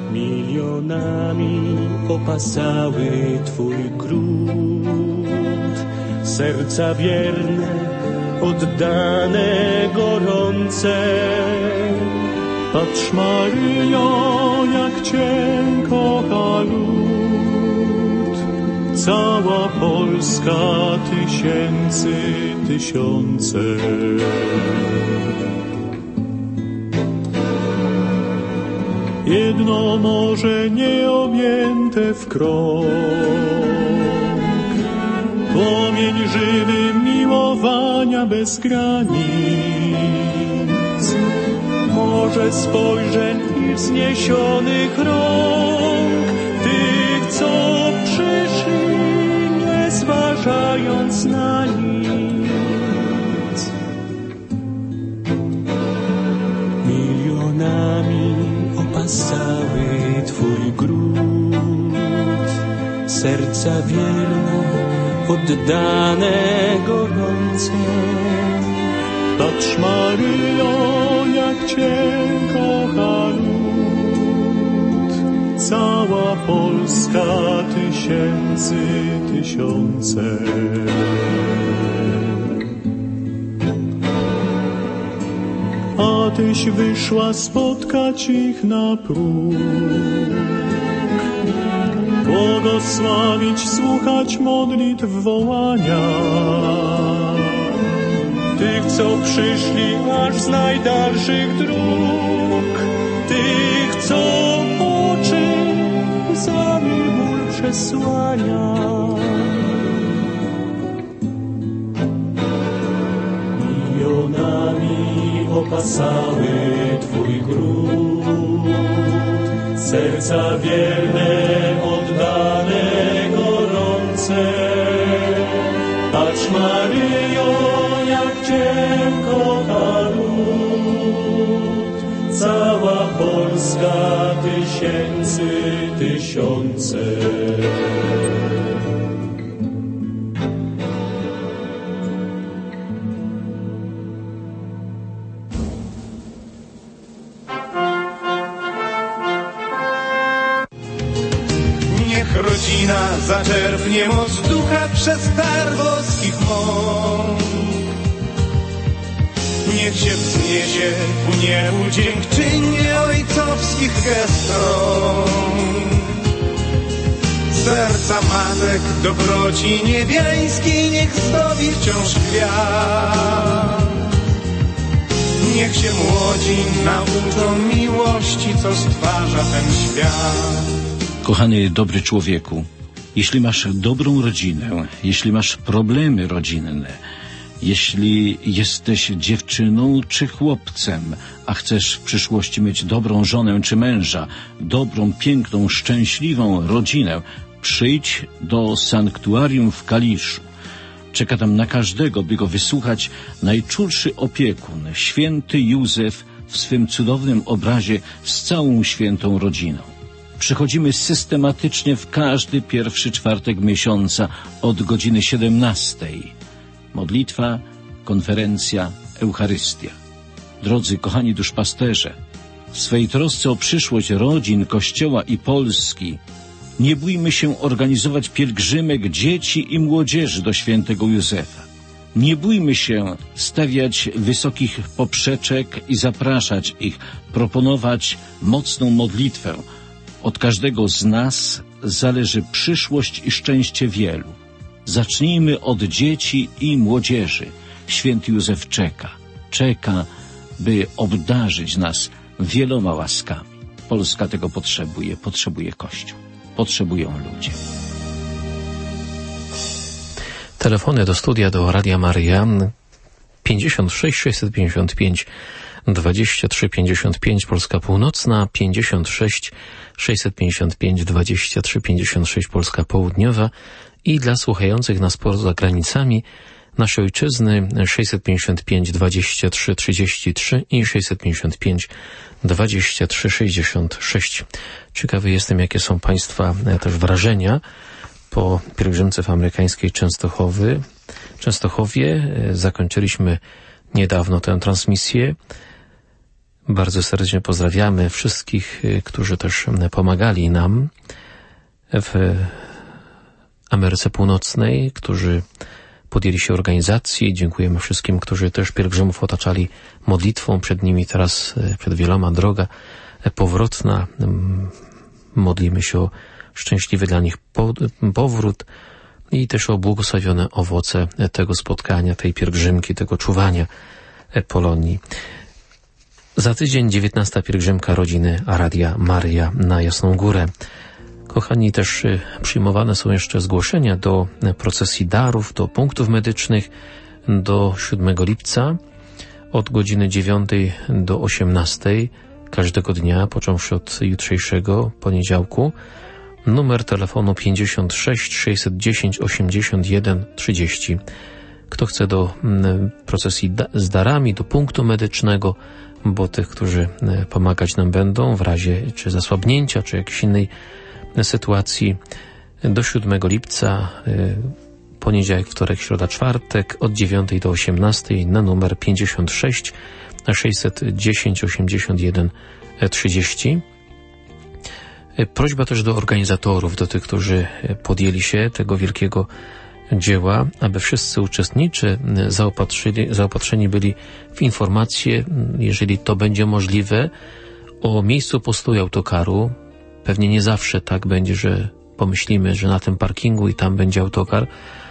Milionami opasały Twój gród, serca wierne, oddane, gorące. Patrz, Maryjo, jak Cię kocha lud, cała Polska, tysięcy, tysiące. Jedno morze nieobjęte w krąg, płomień żywy miłowania bez granic, morze spojrzeń i wzniesionych rąk, tych, co przyszli, nie zważając na nic. Milionami opasały Twój gród, serca wierne, oddane, gorące. Patrz, Maryjo, jak Cię kocha lud, cała Polska, tysięcy, tysiące. A Tyś wyszła spotkać ich na próg, błogosławić, słuchać modlitw, wołania tych, co przyszli aż z najdalszych dróg, tych, co oczy łzami ból przesłania. Milionami opasały Twój gród, serca wierne, oddane, gorące. Patrz, Maryjo, jak Cię kocha lud, cała Polska, tysięcy, tysiące. Rodzina zaczerpnie moc ducha przez dar boskich mąk. Niech się wzniesie ku niebu dziękczynie ojcowskich gest rąk. Serca matek dobroci niebiańskiej niech zdobi wciąż kwiat. Niech się młodzi nauczą miłości, co stwarza ten świat. Kochany, dobry człowieku, jeśli masz dobrą rodzinę, jeśli masz problemy rodzinne, jeśli jesteś dziewczyną czy chłopcem, a chcesz w przyszłości mieć dobrą żonę czy męża, dobrą, piękną, szczęśliwą rodzinę, przyjdź do sanktuarium w Kaliszu. Czeka tam na każdego, by go wysłuchać najczulszy opiekun, święty Józef w swym cudownym obrazie z całą świętą rodziną. Przychodzimy systematycznie w każdy pierwszy czwartek miesiąca od godziny 17. Modlitwa, konferencja, Eucharystia. Drodzy, kochani duszpasterze, w swej trosce o przyszłość rodzin, Kościoła i Polski nie bójmy się organizować pielgrzymek dzieci i młodzieży do świętego Józefa. Nie bójmy się stawiać wysokich poprzeczek i zapraszać ich, proponować mocną modlitwę. Od każdego z nas zależy przyszłość i szczęście wielu. Zacznijmy od dzieci i młodzieży. Święty Józef czeka, by obdarzyć nas wieloma łaskami. Polska tego potrzebuje Kościół, potrzebują ludzie. Telefony do studia, do Radia Maryja 56 655 23 55 Polska Północna, 56 655 23 56 Polska Południowa i dla słuchających nas poza granicami naszej ojczyzny 655 23 33 i 655 23 66. Ciekawy jestem, jakie są Państwa też wrażenia po pielgrzymce w amerykańskiej Częstochowie. Zakończyliśmy niedawno tę transmisję. Bardzo serdecznie pozdrawiamy wszystkich, którzy też pomagali nam w Ameryce Północnej, którzy podjęli się organizacji. Dziękujemy wszystkim, którzy też pielgrzymów otaczali modlitwą. Przed nimi teraz, przed wieloma droga powrotna. Modlimy się o szczęśliwy dla nich powrót i też o błogosławione owoce tego spotkania, tej pielgrzymki, tego czuwania Polonii. Za tydzień 19. pielgrzymka rodziny Radia Maria na Jasną Górę. Kochani, też przyjmowane są jeszcze zgłoszenia do procesji darów, do punktów medycznych do 7 lipca od godziny 9 do 18 każdego dnia, począwszy od jutrzejszego poniedziałku. Numer telefonu 56 610 81 30. Kto chce do procesji z darami, do punktu medycznego, bo tych, którzy pomagać nam będą w razie czy zasłabnięcia, czy jakiejś innej sytuacji, do 7 lipca, poniedziałek, wtorek, środa, czwartek, od 9 do 18 na numer 56 610 81 30. Prośba też do organizatorów, do tych, którzy podjęli się tego wielkiego dzieła, aby wszyscy uczestnicy zaopatrzeni byli w informacje, jeżeli to będzie możliwe, o miejscu postoju autokaru. Pewnie nie zawsze tak będzie, że pomyślimy, że na tym parkingu i tam będzie autokar.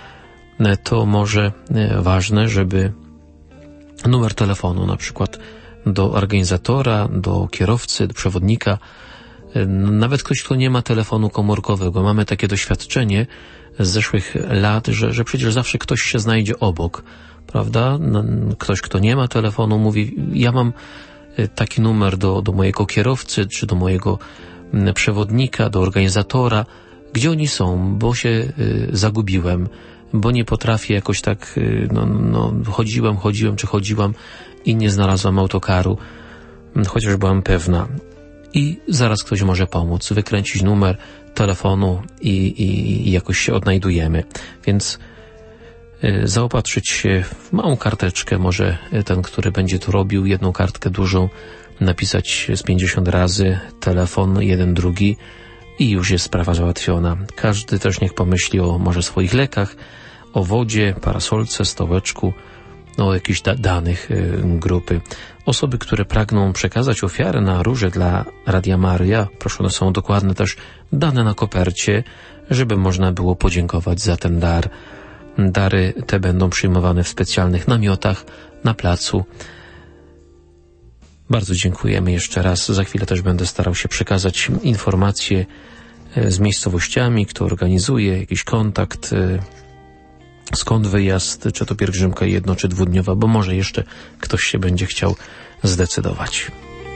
To może ważne, żeby numer telefonu, na przykład do organizatora, do kierowcy, do przewodnika, nawet ktoś, kto nie ma telefonu komórkowego. Mamy takie doświadczenie z zeszłych lat, że przecież zawsze ktoś się znajdzie obok, prawda? Ktoś, kto nie ma telefonu, mówi, ja mam taki numer do mojego kierowcy, czy do mojego przewodnika, do organizatora. Gdzie oni są? Bo się zagubiłem, bo nie potrafię jakoś tak, chodziłam i nie znalazłam autokaru, chociaż byłam pewna. I zaraz ktoś może pomóc, wykręcić numer telefonu i jakoś się odnajdujemy. Więc zaopatrzyć się w małą karteczkę, może ten, który będzie to robił, jedną kartkę dużą, napisać z 50 razy telefon, jeden, drugi i już jest sprawa załatwiona. Każdy też niech pomyśli o może swoich lekach, o wodzie, parasolce, stołeczku, o jakichś danych grupy. Osoby, które pragną przekazać ofiarę na róże dla Radia Maria, proszone są dokładne też dane na kopercie, żeby można było podziękować za ten dar. Dary te będą przyjmowane w specjalnych namiotach na placu. Bardzo dziękujemy jeszcze raz. Za chwilę też będę starał się przekazać informacje z miejscowościami, kto organizuje jakiś kontakt, skąd wyjazd, czy to pielgrzymka jedno- czy dwudniowa, bo może jeszcze ktoś się będzie chciał zdecydować.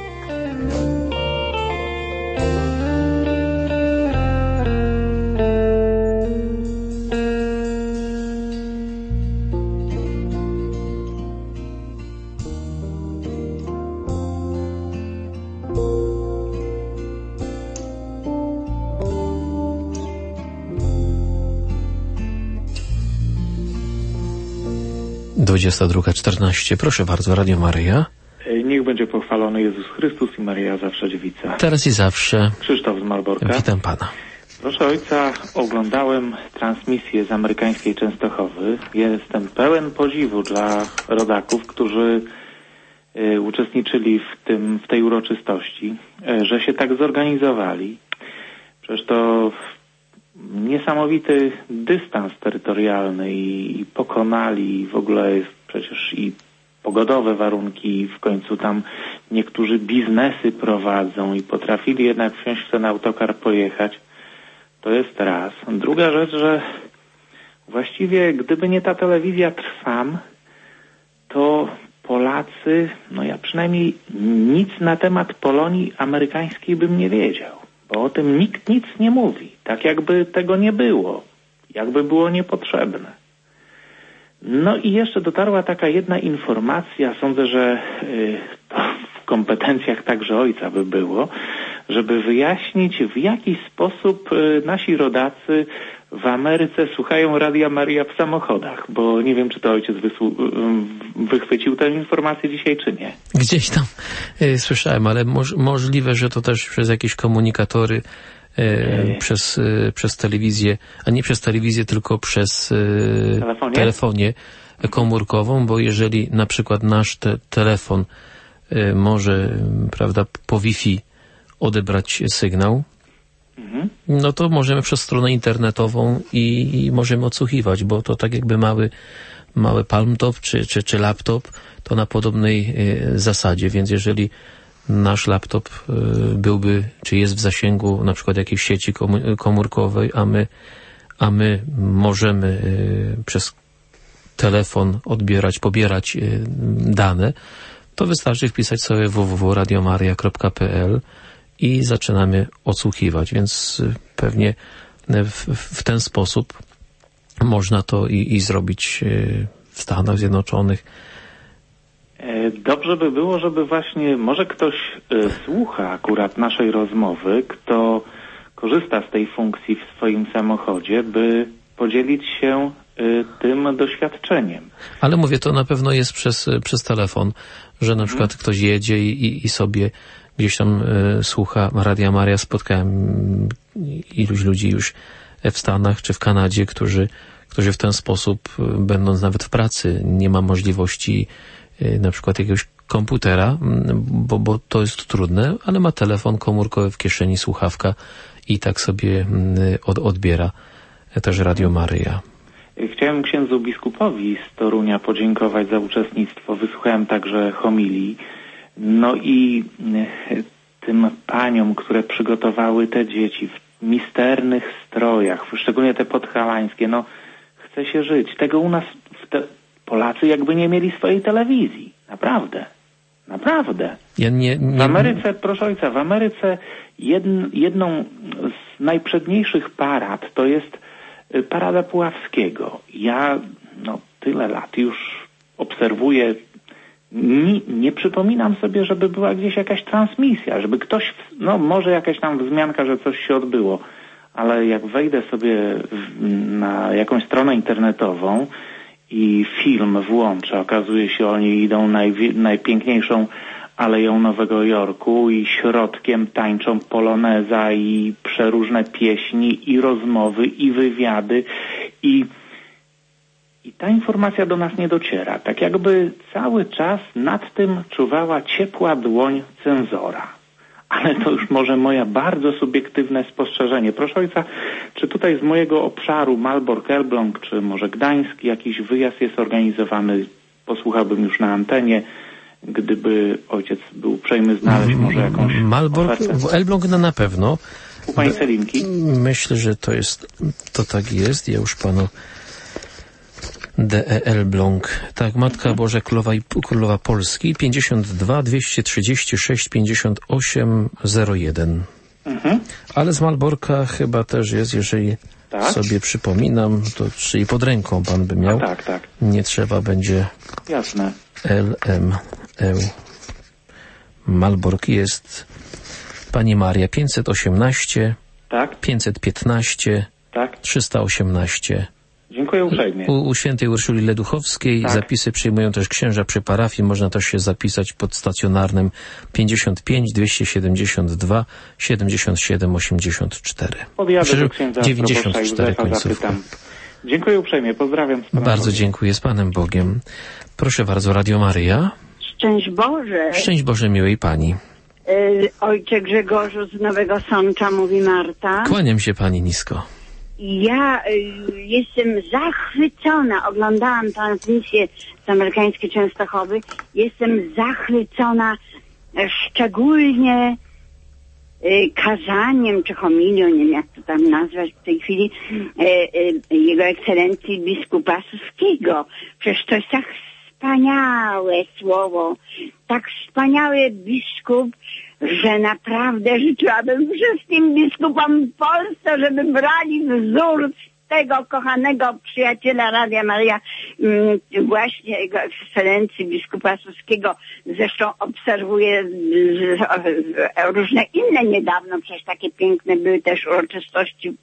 Dwudziesta 22:14. Proszę bardzo, Radio Maryja. Niech będzie pochwalony Jezus Chrystus i Maryja zawsze dziewica. Teraz i zawsze. Krzysztof z Malborka. Witam Pana. Proszę ojca, oglądałem transmisję z amerykańskiej Częstochowy. Jestem pełen podziwu dla rodaków, którzy uczestniczyli w tej uroczystości, że się tak zorganizowali. Przecież to niesamowity dystans terytorialny i pokonali, w ogóle jest przecież i pogodowe warunki, i w końcu tam niektórzy biznesy prowadzą i potrafili jednak wsiąść w ten autokar, pojechać. To jest raz. Druga rzecz, że właściwie gdyby nie ta telewizja Trwam, to Polacy, ja przynajmniej nic na temat Polonii amerykańskiej bym nie wiedział, bo o tym nikt nic nie mówi, tak jakby tego nie było, jakby było niepotrzebne. No i jeszcze dotarła taka jedna informacja, sądzę, że to w kompetencjach także ojca by było, żeby wyjaśnić, w jaki sposób nasi rodacy w Ameryce słuchają Radia Maria w samochodach, bo nie wiem, czy to ojciec wychwycił tę informację dzisiaj, czy nie. Gdzieś tam słyszałem, ale możliwe, że to też przez jakieś komunikatory, przez telewizję, a nie przez telewizję, tylko przez telefonię komórkową, bo jeżeli na przykład nasz telefon może, prawda, po Wi-Fi odebrać sygnał, no to możemy przez stronę internetową i możemy odsłuchiwać, bo to tak jakby mały palmtop czy laptop, to na podobnej zasadzie, więc jeżeli nasz laptop byłby, czy jest w zasięgu na przykład jakiejś sieci komórkowej, a my możemy przez telefon pobierać dane, to wystarczy wpisać sobie www.radiomaria.pl i zaczynamy odsłuchiwać, więc pewnie w ten sposób można to i zrobić w Stanach Zjednoczonych. Dobrze by było, żeby właśnie może ktoś słucha akurat naszej rozmowy, kto korzysta z tej funkcji w swoim samochodzie, by podzielić się tym doświadczeniem. Ale mówię, to na pewno jest przez telefon, że na przykład ktoś jedzie i sobie gdzieś tam słucha Radia Maria. Spotkałem iluś ludzi już w Stanach czy w Kanadzie, którzy w ten sposób, będąc nawet w pracy, nie ma możliwości na przykład jakiegoś komputera, bo to jest trudne, ale ma telefon komórkowy w kieszeni, słuchawka i tak sobie odbiera też Radio Maryja. Chciałem księdzu biskupowi z Torunia podziękować za uczestnictwo. Wysłuchałem także homilii. No i tym paniom, które przygotowały te dzieci w misternych strojach, szczególnie te podhalańskie, no chce się żyć. Tego u nas Polacy jakby nie mieli swojej telewizji. Naprawdę. Naprawdę. W Ameryce, proszę ojca, w Ameryce jedną z najprzedniejszych parad to jest Parada Puławskiego. Ja tyle lat już obserwuję, nie przypominam sobie, żeby była gdzieś jakaś transmisja, żeby ktoś, może jakaś tam wzmianka, że coś się odbyło, ale jak wejdę sobie na jakąś stronę internetową i film włączę, okazuje się, oni idą najpiękniejszą Aleją Nowego Jorku i środkiem tańczą poloneza i przeróżne pieśni i rozmowy i wywiady i ta informacja do nas nie dociera. Tak jakby cały czas nad tym czuwała ciepła dłoń cenzora. Ale to już może moje bardzo subiektywne spostrzeżenie. Proszę ojca, czy tutaj z mojego obszaru Malbork, Elbląg, czy może Gdańsk jakiś wyjazd jest organizowany? Posłuchałbym już na antenie, gdyby ojciec był uprzejmy znaleźć może jakąś Malbork, w Elbląg na pewno. U pani Celinki? Myślę, że to tak jest. Ja już panu D.E. Elbląg. Tak, Matka Boża Królowa Polski 52 236 58 01. Ale z Malborka chyba też jest, jeżeli sobie przypominam, to czyli pod ręką pan by miał. Tak. Nie trzeba będzie. Jasne. LME. Malbork jest Pani Maria 518, 515, 318. Dziękuję uprzejmie. U świętej Urszuli Leduchowskiej zapisy przyjmują też księża przy parafii. Można też się zapisać pod stacjonarnym 55 272 77 84. Podjadę do księdza 94 końcówka. Dziękuję uprzejmie. Pozdrawiam. Bardzo Bogiem. Dziękuję. Z Panem Bogiem. Proszę bardzo, Radio Maryja. Szczęść Boże. Szczęść Boże, miłej Pani. Ojcze Grzegorzu z Nowego Sącza, mówi Marta. Kłaniam się Pani nisko. Ja jestem zachwycona, oglądałam transmisję z amerykańskiej Częstochowy, jestem zachwycona szczególnie kazaniem czy homilią, nie wiem jak to tam nazwać w tej chwili, Jego Ekscelencji biskupa Suskiego. Przecież to jest tak wspaniałe słowo, tak wspaniały biskup, że naprawdę życzyłabym wszystkim biskupom w Polsce, żeby brali wzór z tego kochanego przyjaciela Radia Maryja, właśnie Jego Ekscelencji biskupa Suskiego. Zresztą obserwuję różne inne niedawno, przecież takie piękne były też uroczystości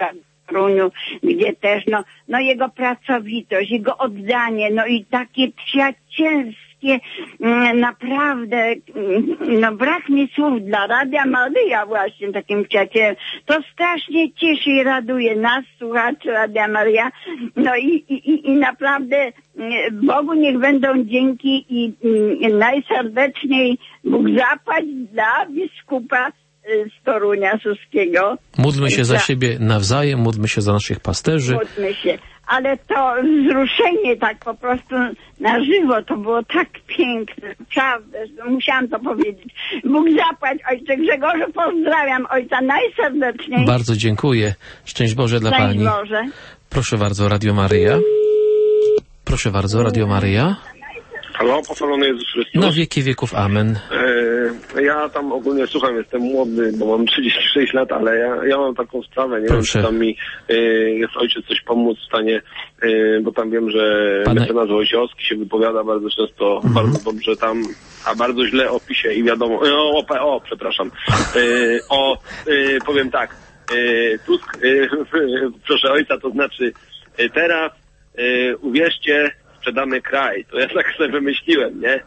Toruniu, gdzie też, no jego pracowitość, jego oddanie, no i takie przyjacielskie, naprawdę, no brak mi słów dla Radia Maryja właśnie takim przyjacielem. To strasznie cieszy i raduje nas, słuchaczy Radia Maryja. No i naprawdę Bogu niech będą dzięki i najserdeczniej Bóg zapłać dla biskupa z Torunia Suskiego. Módlmy się za siebie nawzajem, módlmy się za naszych pasterzy. Módlmy się. Ale to wzruszenie tak po prostu na żywo, to było tak piękne, prawda, że musiałam to powiedzieć. Bóg zapłać, ojcze Grzegorzu, pozdrawiam ojca najserdeczniej. Bardzo dziękuję. Szczęść Boże dla Pani. Szczęść Boże. Proszę bardzo, Radio Maryja. Proszę bardzo, Radio Maryja. Halo, pochwalony Jezus Chrystus. Na wieki wieków, amen. Ja tam ogólnie, słucham, jestem młody, bo mam 36 lat, ale ja mam taką sprawę, nie wiem, czy tam mi jest ojciec coś pomóc w stanie, bo tam wiem, że mecenas Wojciechowski się wypowiada bardzo często, bardzo dobrze tam, a bardzo źle o PiS-ie i wiadomo, przepraszam, powiem tak, Tusk, proszę ojca, to znaczy teraz uwierzcie, sprzedamy kraj. To ja tak sobie wymyśliłem, nie?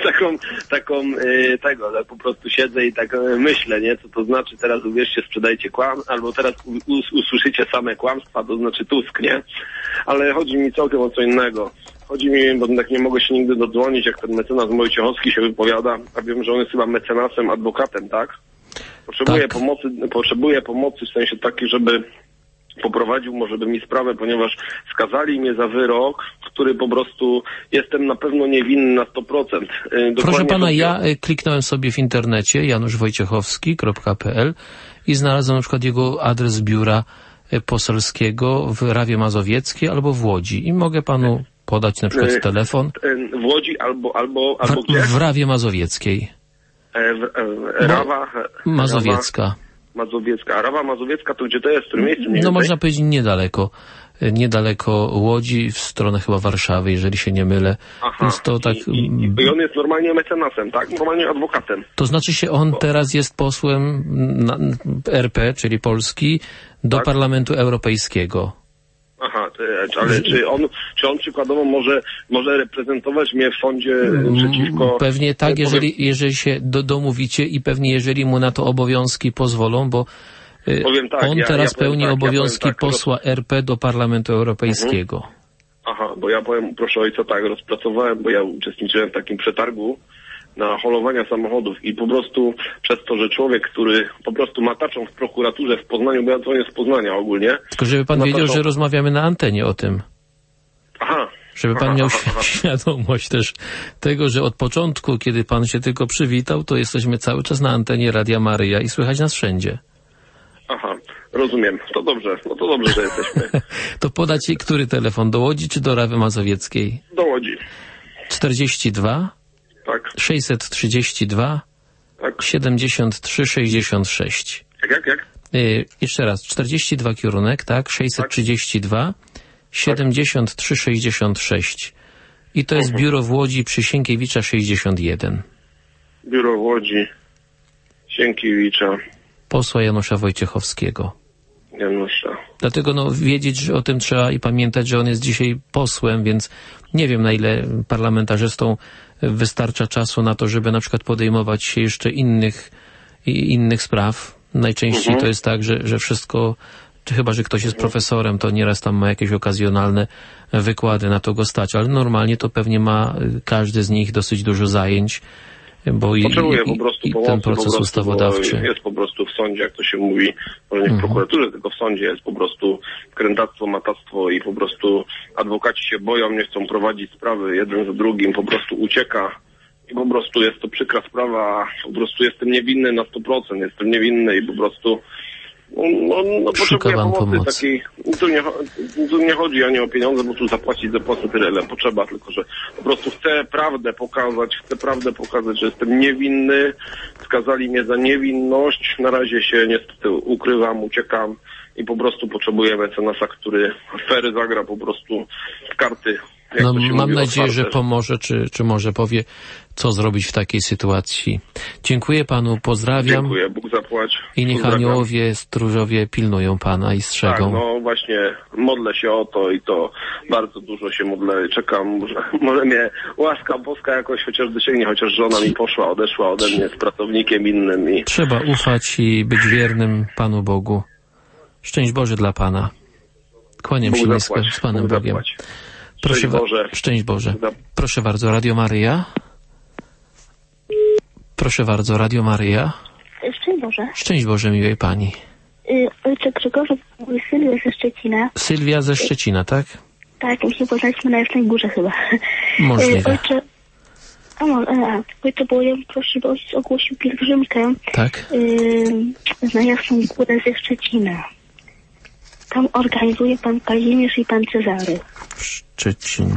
Taką, tak po prostu siedzę i tak myślę, nie? Co to znaczy teraz uwierzcie, sprzedajcie albo teraz usłyszycie same kłamstwa, to znaczy Tusk, nie? Ale chodzi mi całkiem o co innego. Chodzi mi, bo tak nie mogę się nigdy dodzwonić, jak ten mecenas Wojciechowski się wypowiada, a wiem, że on jest chyba mecenasem, adwokatem, tak? Potrzebuję pomocy w sensie takiej, żeby poprowadził może by mi sprawę, ponieważ skazali mnie za wyrok, który po prostu jestem na pewno niewinny na 100%. Proszę pana, ja kliknąłem sobie w internecie januszwojciechowski.pl i znalazłem na przykład jego adres biura poselskiego w Rawie Mazowieckiej albo w Łodzi i mogę panu podać na przykład telefon. W Łodzi albo gdzie? W Rawie Mazowieckiej. Rawa Mazowiecka. A Rawa Mazowiecka to gdzie to jest? W którym miejscu? No można powiedzieć niedaleko Łodzi, w stronę chyba Warszawy, jeżeli się nie mylę. Aha. Więc to tak... I on jest normalnie mecenasem, tak? Normalnie adwokatem. To znaczy się on teraz jest posłem RP, czyli Polski, do Parlamentu Europejskiego. Aha, ale czy on przykładowo może reprezentować mnie w sądzie przeciwko... Pewnie tak, jeżeli się domówicie i pewnie jeżeli mu na to obowiązki pozwolą, bo on teraz pełni obowiązki posła RP do Parlamentu Europejskiego. Aha, bo ja powiem, proszę ojca, tak, rozpracowałem, bo ja uczestniczyłem w takim przetargu na holowania samochodów i po prostu przez to, że człowiek, który po prostu mataczą w prokuraturze w Poznaniu, bo ja dzwonię z Poznania ogólnie. Tylko żeby pan wiedział, że rozmawiamy na antenie o tym. Aha. Żeby pan miał świadomość też tego, że od początku, kiedy pan się tylko przywitał, to jesteśmy cały czas na antenie Radia Maryja i słychać nas wszędzie. Aha, rozumiem. To dobrze, że jesteśmy. To podacie który telefon? Do Łodzi czy do Rawy Mazowieckiej? Do Łodzi. 42 tak. 632 tak. 73 66. Jak? Jeszcze raz, 42 kierunek, tak? 632 73 66. I to jest biuro w Łodzi przy Sienkiewicza 61. Biuro w Łodzi Sienkiewicza. Posła Janusza Wojciechowskiego. Dlatego wiedzieć że o tym trzeba i pamiętać, że on jest dzisiaj posłem, więc nie wiem, na ile parlamentarzystom wystarcza czasu na to, żeby na przykład podejmować się jeszcze innych spraw. Najczęściej to jest tak, że wszystko, chyba że ktoś jest profesorem, to nieraz tam ma jakieś okazjonalne wykłady, na to go stać, ale normalnie to pewnie ma każdy z nich dosyć dużo zajęć, bo potrzebuje po prostu pomocy, ten proces ustawodawczy jest po prostu w sądzie, jak to się mówi, może nie w prokuraturze, tylko w sądzie jest po prostu krętactwo, matactwo i po prostu adwokaci się boją, nie chcą prowadzić sprawy, jeden za drugim po prostu ucieka i po prostu jest to przykra sprawa, po prostu jestem niewinny na 100%, jestem niewinny i po prostu potrzebuję pomocy takiej, tu nie chodzi ani o pieniądze, bo tu zapłacić zapłacę tyle, ile potrzeba, tylko że po prostu chcę prawdę pokazać, że jestem niewinny, skazali mnie za niewinność, na razie się niestety ukrywam, uciekam i po prostu potrzebuję mecenasa, który afery zagra po prostu w karty No, mam nadzieję, że pomoże, czy może powie, co zrobić w takiej sytuacji. Dziękuję panu, pozdrawiam. Dziękuję, Bóg zapłać. I niech aniołowie, stróżowie pilnują pana i strzegą. Tak, no właśnie, modlę się o to i to bardzo dużo się modlę. Czekam, może mnie łaska boska jakoś chociaż dosięgnie, chociaż żona mi odeszła ode mnie z pracownikiem innym. I... Trzeba ufać i być wiernym Panu Bogu. Szczęść Boże dla pana. Kłaniam się nisko z Panem Bogiem. Proszę Boże. Szczęść Boże. Proszę bardzo, Radio Maryja. Proszę bardzo, Radio Maryja. Szczęść Boże. Szczęść Boże, miłej pani. Ojcze Grzegorze, Sylwia ze Szczecina. Sylwia ze Szczecina, tak? Tak, my się poznaliśmy na Jasnej Górze chyba. Możliwe. Ojcze, bo ja proszę, bo ojciec ogłosił pielgrzymkę. Tak. Na Jasną Górę ze Szczecina. Tam organizuje pan Kazimierz i pan Cezary. Szczecin.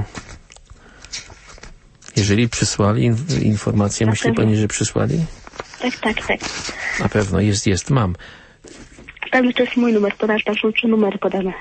Jeżeli przysłali informację, myśli pani, że przysłali? Tak. Na pewno, jest, mam. Tam to jest mój numer, podasz, tam są 3 numery podane.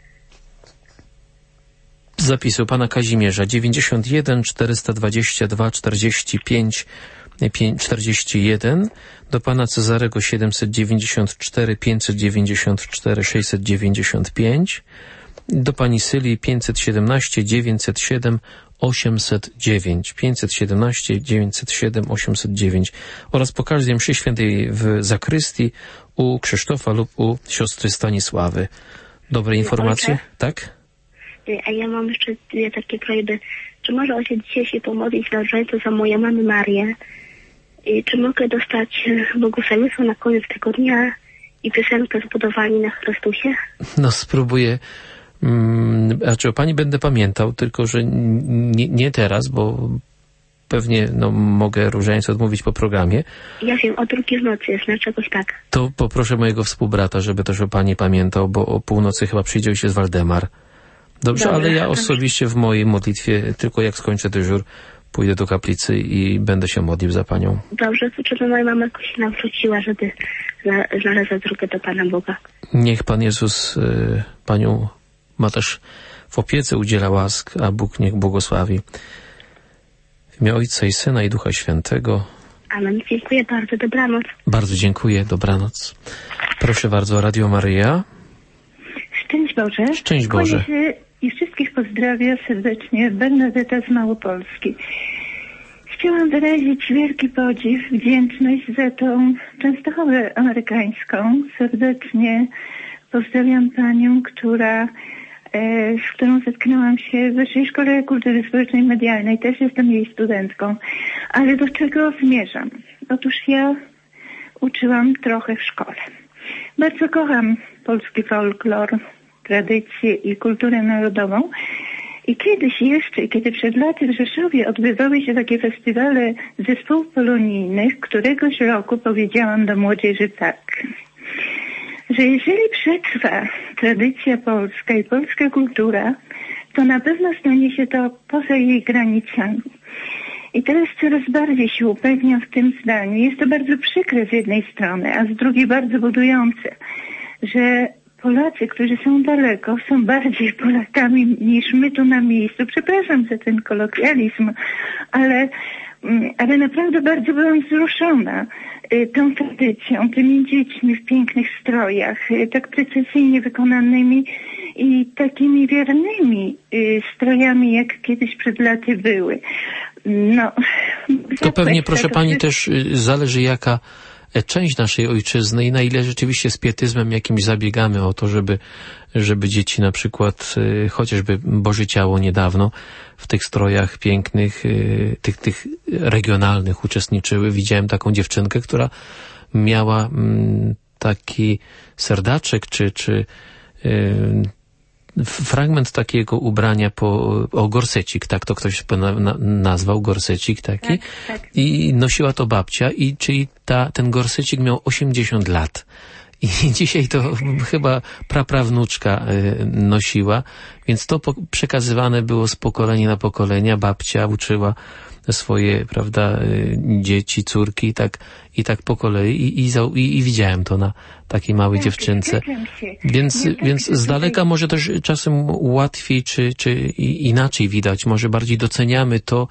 Zapisu pana Kazimierza 91 422 45 41, do pana Cezarego 794 594 695, do pani Sylii 517 907 809, 517 907 809 oraz po każdej mszy świętej w zakrystii u Krzysztofa lub u siostry Stanisławy. Dobre informacje? Tak? A ja mam jeszcze 2 takie prośby. Czy może ojciec dzisiaj się pomodlić na różańcu za moją mamę Marię? I czy mogę dostać błogosławieństwo na koniec tego dnia i piosenkę Zbudowani na Chrystusie? No spróbuję. Znaczy o pani będę pamiętał, tylko że nie teraz, bo pewnie mogę różańcu odmówić po programie. Ja wiem, o 2:00 w nocy jest, czegoś tak. To poproszę mojego współbrata, żeby też o pani pamiętał, bo o północy chyba przyjdzie ojciec Waldemar. Dobrze, ale ja osobiście w mojej modlitwie, tylko jak skończę dyżur, pójdę do kaplicy i będę się modlił za panią. Dobrze, żeby moja mama jakoś się nawróciła, żeby znalazła drogę do Pana Boga. Niech Pan Jezus panią ma też w opiece, udziela łask, a Bóg niech błogosławi. W imię Ojca i Syna i Ducha Świętego. Amen. Dziękuję bardzo. Dobranoc. Bardzo dziękuję. Dobranoc. Proszę bardzo, Radio Maryja. Szczęść Boże. Szczęść Boże. I wszystkich pozdrawiam serdecznie. Bernadeta z Małopolski. Chciałam wyrazić wielki podziw, wdzięczność za tą Częstochowę amerykańską. Serdecznie pozdrawiam panią, z którą zetknęłam się w Wyższej Szkole Kultury Społecznej i Medialnej. Też jestem jej studentką. Ale do czego zmierzam? Otóż ja uczyłam trochę w szkole. Bardzo kocham polski folklor, tradycję i kulturę narodową. I kiedyś jeszcze, kiedy przed laty w Rzeszowie odbywały się takie festiwale zespołów polonijnych, któregoś roku powiedziałam do młodzieży tak, że jeżeli przetrwa tradycja polska i polska kultura, to na pewno stanie się to poza jej granicami. I teraz coraz bardziej się upewniam w tym zdaniu. Jest to bardzo przykre z jednej strony, a z drugiej bardzo budujące, że Polacy, którzy są daleko, są bardziej Polakami niż my tu na miejscu. Przepraszam za ten kolokwializm, ale naprawdę bardzo byłam wzruszona tą tradycją, tymi dziećmi w pięknych strojach, tak precyzyjnie wykonanymi i takimi wiernymi strojami, jak kiedyś przed laty były. To pewnie, proszę pani, też zależy jaka część naszej ojczyzny i na ile rzeczywiście z pietyzmem jakimś zabiegamy o to, żeby dzieci na przykład, chociażby Boże Ciało niedawno w tych strojach pięknych, tych regionalnych uczestniczyły. Widziałem taką dziewczynkę, która miała taki serdaczek, czy fragment takiego ubrania o gorsecik, tak to ktoś nazwał, gorsecik taki. Tak. I nosiła to babcia czyli ten gorsecik miał 80 lat. I dzisiaj to chyba praprawnuczka nosiła, więc to przekazywane było z pokolenia na pokolenie. Babcia uczyła swoje, prawda, dzieci, córki i tak po kolei i widziałem to na takiej małej dziewczynce. Więc z daleka może też czasem łatwiej czy inaczej widać, może bardziej doceniamy to,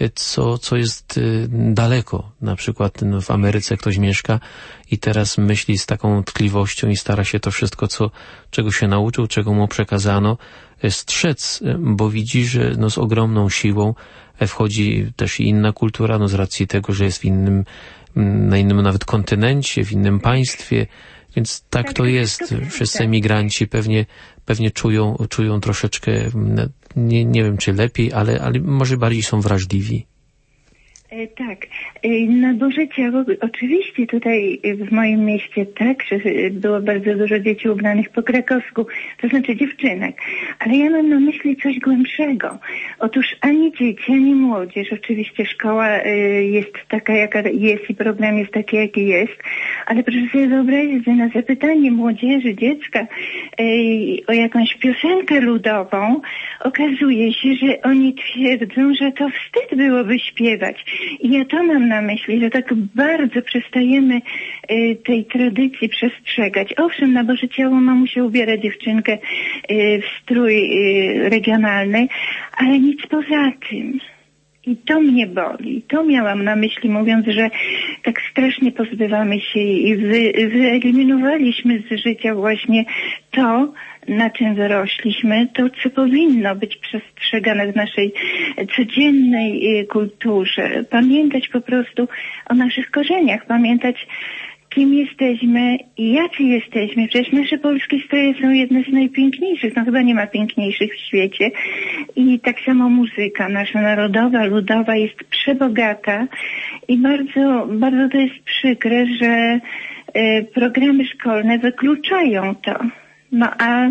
co jest daleko. Na przykład w Ameryce ktoś mieszka i teraz myśli z taką tkliwością i stara się to wszystko, czego się nauczył, czego mu przekazano, strzec, bo widzi, że z ogromną siłą wchodzi też i inna kultura, z racji tego, że jest na innym nawet kontynencie, w innym państwie, więc tak to jest. Wszyscy emigranci pewnie czują troszeczkę, nie wiem czy lepiej, ale może bardziej są wrażliwi. Tak, na Boże Ciało oczywiście tutaj w moim mieście tak, że było bardzo dużo dzieci ubranych po krakowsku, to znaczy dziewczynek, ale ja mam na myśli coś głębszego. Otóż ani dzieci, ani młodzież, oczywiście szkoła jest taka jaka jest i program jest taki jaki jest, ale proszę sobie wyobrazić, że na zapytanie młodzieży, dziecka o jakąś piosenkę ludową okazuje się, że oni twierdzą, że to wstyd byłoby śpiewać. I ja to mam na myśli, że tak bardzo przestajemy tej tradycji przestrzegać. Owszem, na Boże Ciało mamusia ubiera dziewczynkę w strój regionalny, ale nic poza tym. I to mnie boli. To miałam na myśli, mówiąc, że tak strasznie pozbywamy się i wyeliminowaliśmy z życia właśnie to, na czym wyrośliśmy, to co powinno być przestrzegane w naszej codziennej kulturze. Pamiętać po prostu o naszych korzeniach, pamiętać kim jesteśmy i jacy jesteśmy. Przecież nasze polskie stroje są jedne z najpiękniejszych, chyba nie ma piękniejszych w świecie. I tak samo muzyka nasza narodowa, ludowa jest przebogata i bardzo, bardzo to jest przykre, że programy szkolne wykluczają to. No a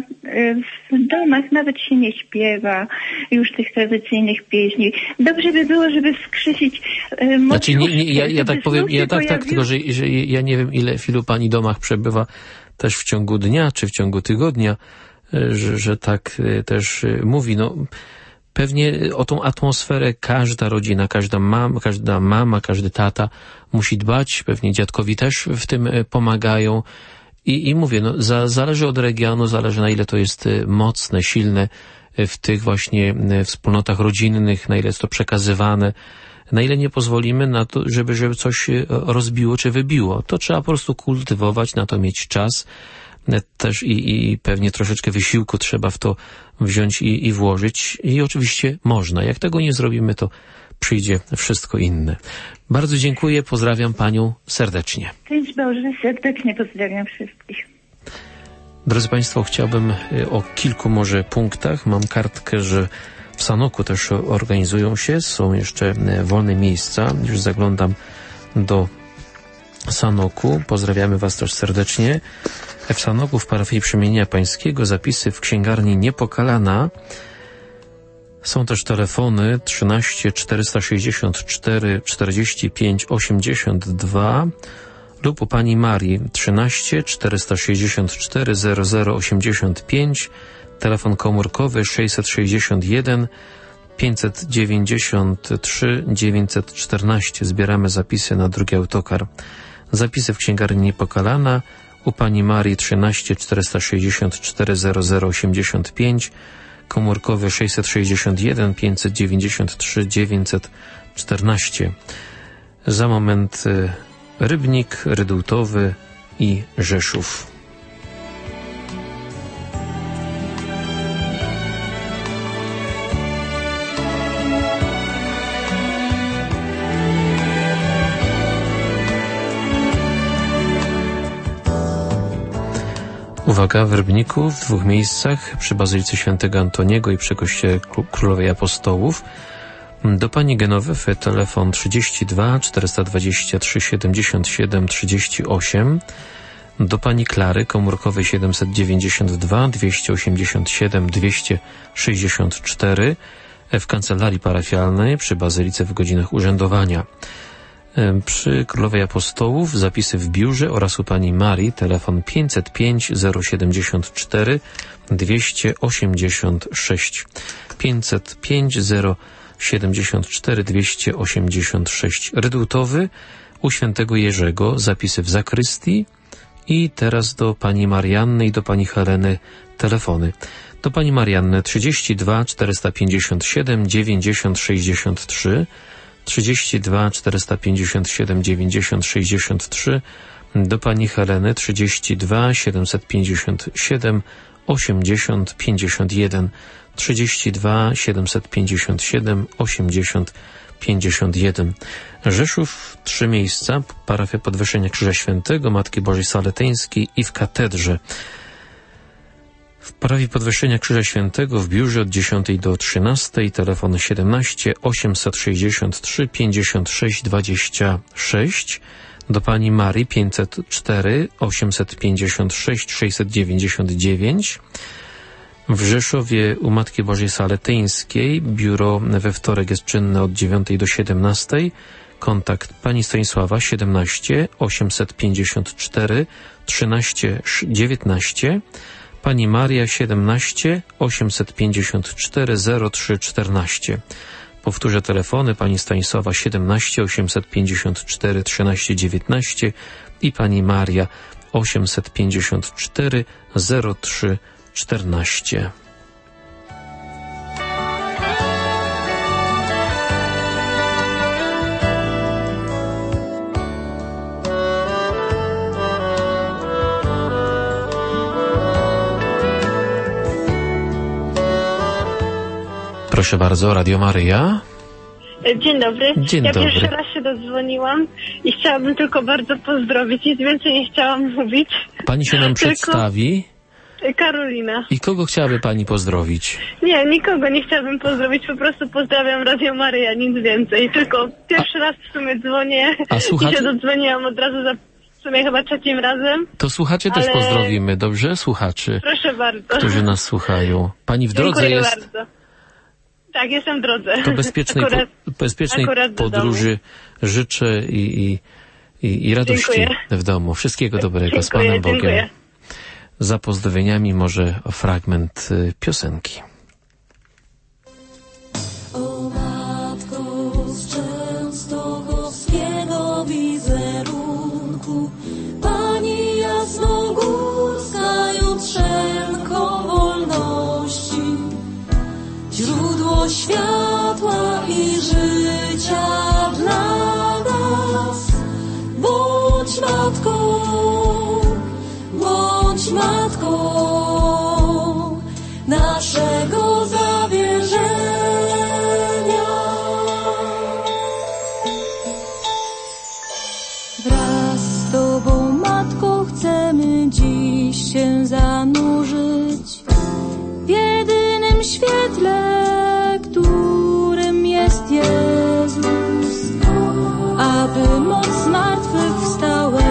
w domach nawet się nie śpiewa już tych tradycyjnych pieśni. Dobrze by było, żeby wskrzesić Znaczy ja tak powiem, tylko że ja nie wiem ile w ilu pani domach przebywa też w ciągu dnia, czy w ciągu tygodnia, że tak też mówi. No pewnie o tą atmosferę każda rodzina, każda mama, każdy tata musi dbać, pewnie dziadkowi też w tym pomagają. I mówię, zależy od regionu, zależy na ile to jest mocne, silne w tych właśnie wspólnotach rodzinnych, na ile jest to przekazywane, na ile nie pozwolimy na to, żeby coś rozbiło czy wybiło. To trzeba po prostu kultywować, na to mieć czas też i pewnie troszeczkę wysiłku trzeba w to wziąć i włożyć i oczywiście można. Jak tego nie zrobimy, to przyjdzie wszystko inne. Bardzo dziękuję, pozdrawiam panią serdecznie. Szczęść Boże, serdecznie pozdrawiam wszystkich. Drodzy Państwo, chciałbym o kilku może punktach. Mam kartkę, że w Sanoku też organizują się, są jeszcze wolne miejsca. Już zaglądam do Sanoku. Pozdrawiamy Was też serdecznie. W Sanoku w parafii Przemienienia Pańskiego zapisy w księgarni Niepokalana. Są też telefony 13 464 45 82 lub u pani Marii 13 464 0085, telefon komórkowy 661 593 914. Zbieramy zapisy na drugi autokar. Zapisy w księgarni Niepokalana, u pani Marii 13 464 0085, komórkowy 661 593 914. Za moment Rybnik, Rydułtowy i Rzeszów. Uwaga, w Rybniku w dwóch miejscach, przy Bazylice Świętego Antoniego i przy Kościele Królowej Apostołów. Do pani Genowyfy telefon 32 423 77 38. Do pani Klary komórkowy 792 287 264. W kancelarii parafialnej przy Bazylice w godzinach urzędowania. Przy Królowej Apostołów zapisy w biurze oraz u pani Marii telefon 505 074 286 505 74 286. Redutowy u świętego Jerzego, zapisy w zakrystii. I teraz do pani Marianny i do pani Heleny telefony. Do pani Marianny 32 457 90 63, 32 457 90 63, do pani Heleny 32 757 80 51, 32 757 80 51. Rzeszów, 3 miejsca, parafia Podwyższenia Krzyża Świętego, Matki Bożej Saletyńskiej i w katedrze. W parafii Podwyższenia Krzyża Świętego w biurze od 10 do 13, telefon 17 863 56 26, do pani Marii 504 856 699, w Rzeszowie u Matki Bożej Saletyńskiej biuro we wtorek jest czynne od 9 do 17, kontakt pani Stanisława 17 854 13 19, pani Maria 17 854 03 14. Powtórzę telefony: pani Stanisława 17 854 13 19 i pani Maria 854 03 14. Proszę bardzo, Radio Maryja. Dzień dobry. Dzień dobry. Pierwszy raz się dodzwoniłam i chciałabym tylko bardzo pozdrowić. Nic więcej nie chciałam mówić. Pani się nam przedstawi. Karolina. I kogo chciałaby pani pozdrowić? Nie, nikogo nie chciałabym pozdrowić. Po prostu pozdrawiam Radio Maryja, nic więcej. Tylko pierwszy raz w sumie dzwonię i się dodzwoniłam od razu w sumie chyba 3. razem. To słuchacze też pozdrowimy, dobrze? Słuchaczy. Proszę bardzo. Którzy nas słuchają. Pani w drodze Dziękuję jest... bardzo. Tak, jestem w drodze. To bezpiecznej podróży życzę i radości dziękuję. W domu. Wszystkiego dobrego. Dziękuję, z Panem Bogiem. dziękuję. Za pozdrowieniami może fragment piosenki. O Matko z częstochowskiego wizerunku, Pani jasnogórska jutrzenko wolności, źródło światła i życia dla nas. Bądź matką naszego zawierzenia. Wraz z Tobą, Matko, chcemy dziś się zanurzyć w jedynym świetle, którym jest Jezus, aby moc zmartwychwstałego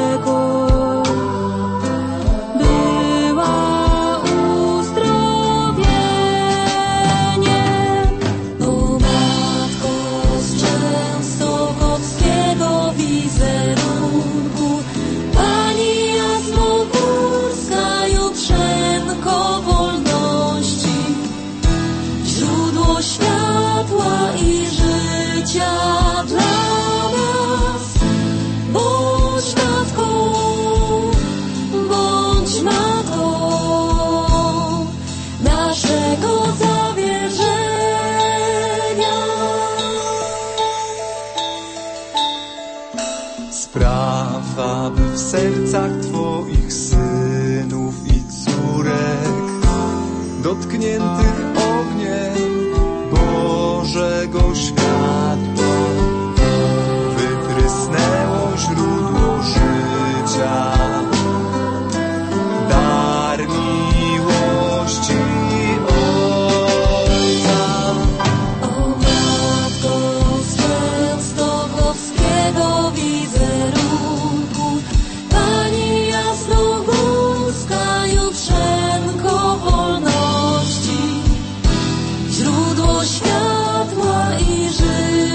była uzdrowieniem. O Matko z częstochowskiego wizerunku, Pani jasnogórska jutrzenko wolności, źródło światła i życia dla nas. Bądź matką naszego zawierzenia. Spraw, aby w sercach Twoich synów i córek, dotkniętych ogniem Bożego światła, wyprysnęło źródło życia, dar miłości Ojca. O Matko z częstochowskiego wizerunku, Pani jasnogórska jutrzenko wolności, źródło światła i życia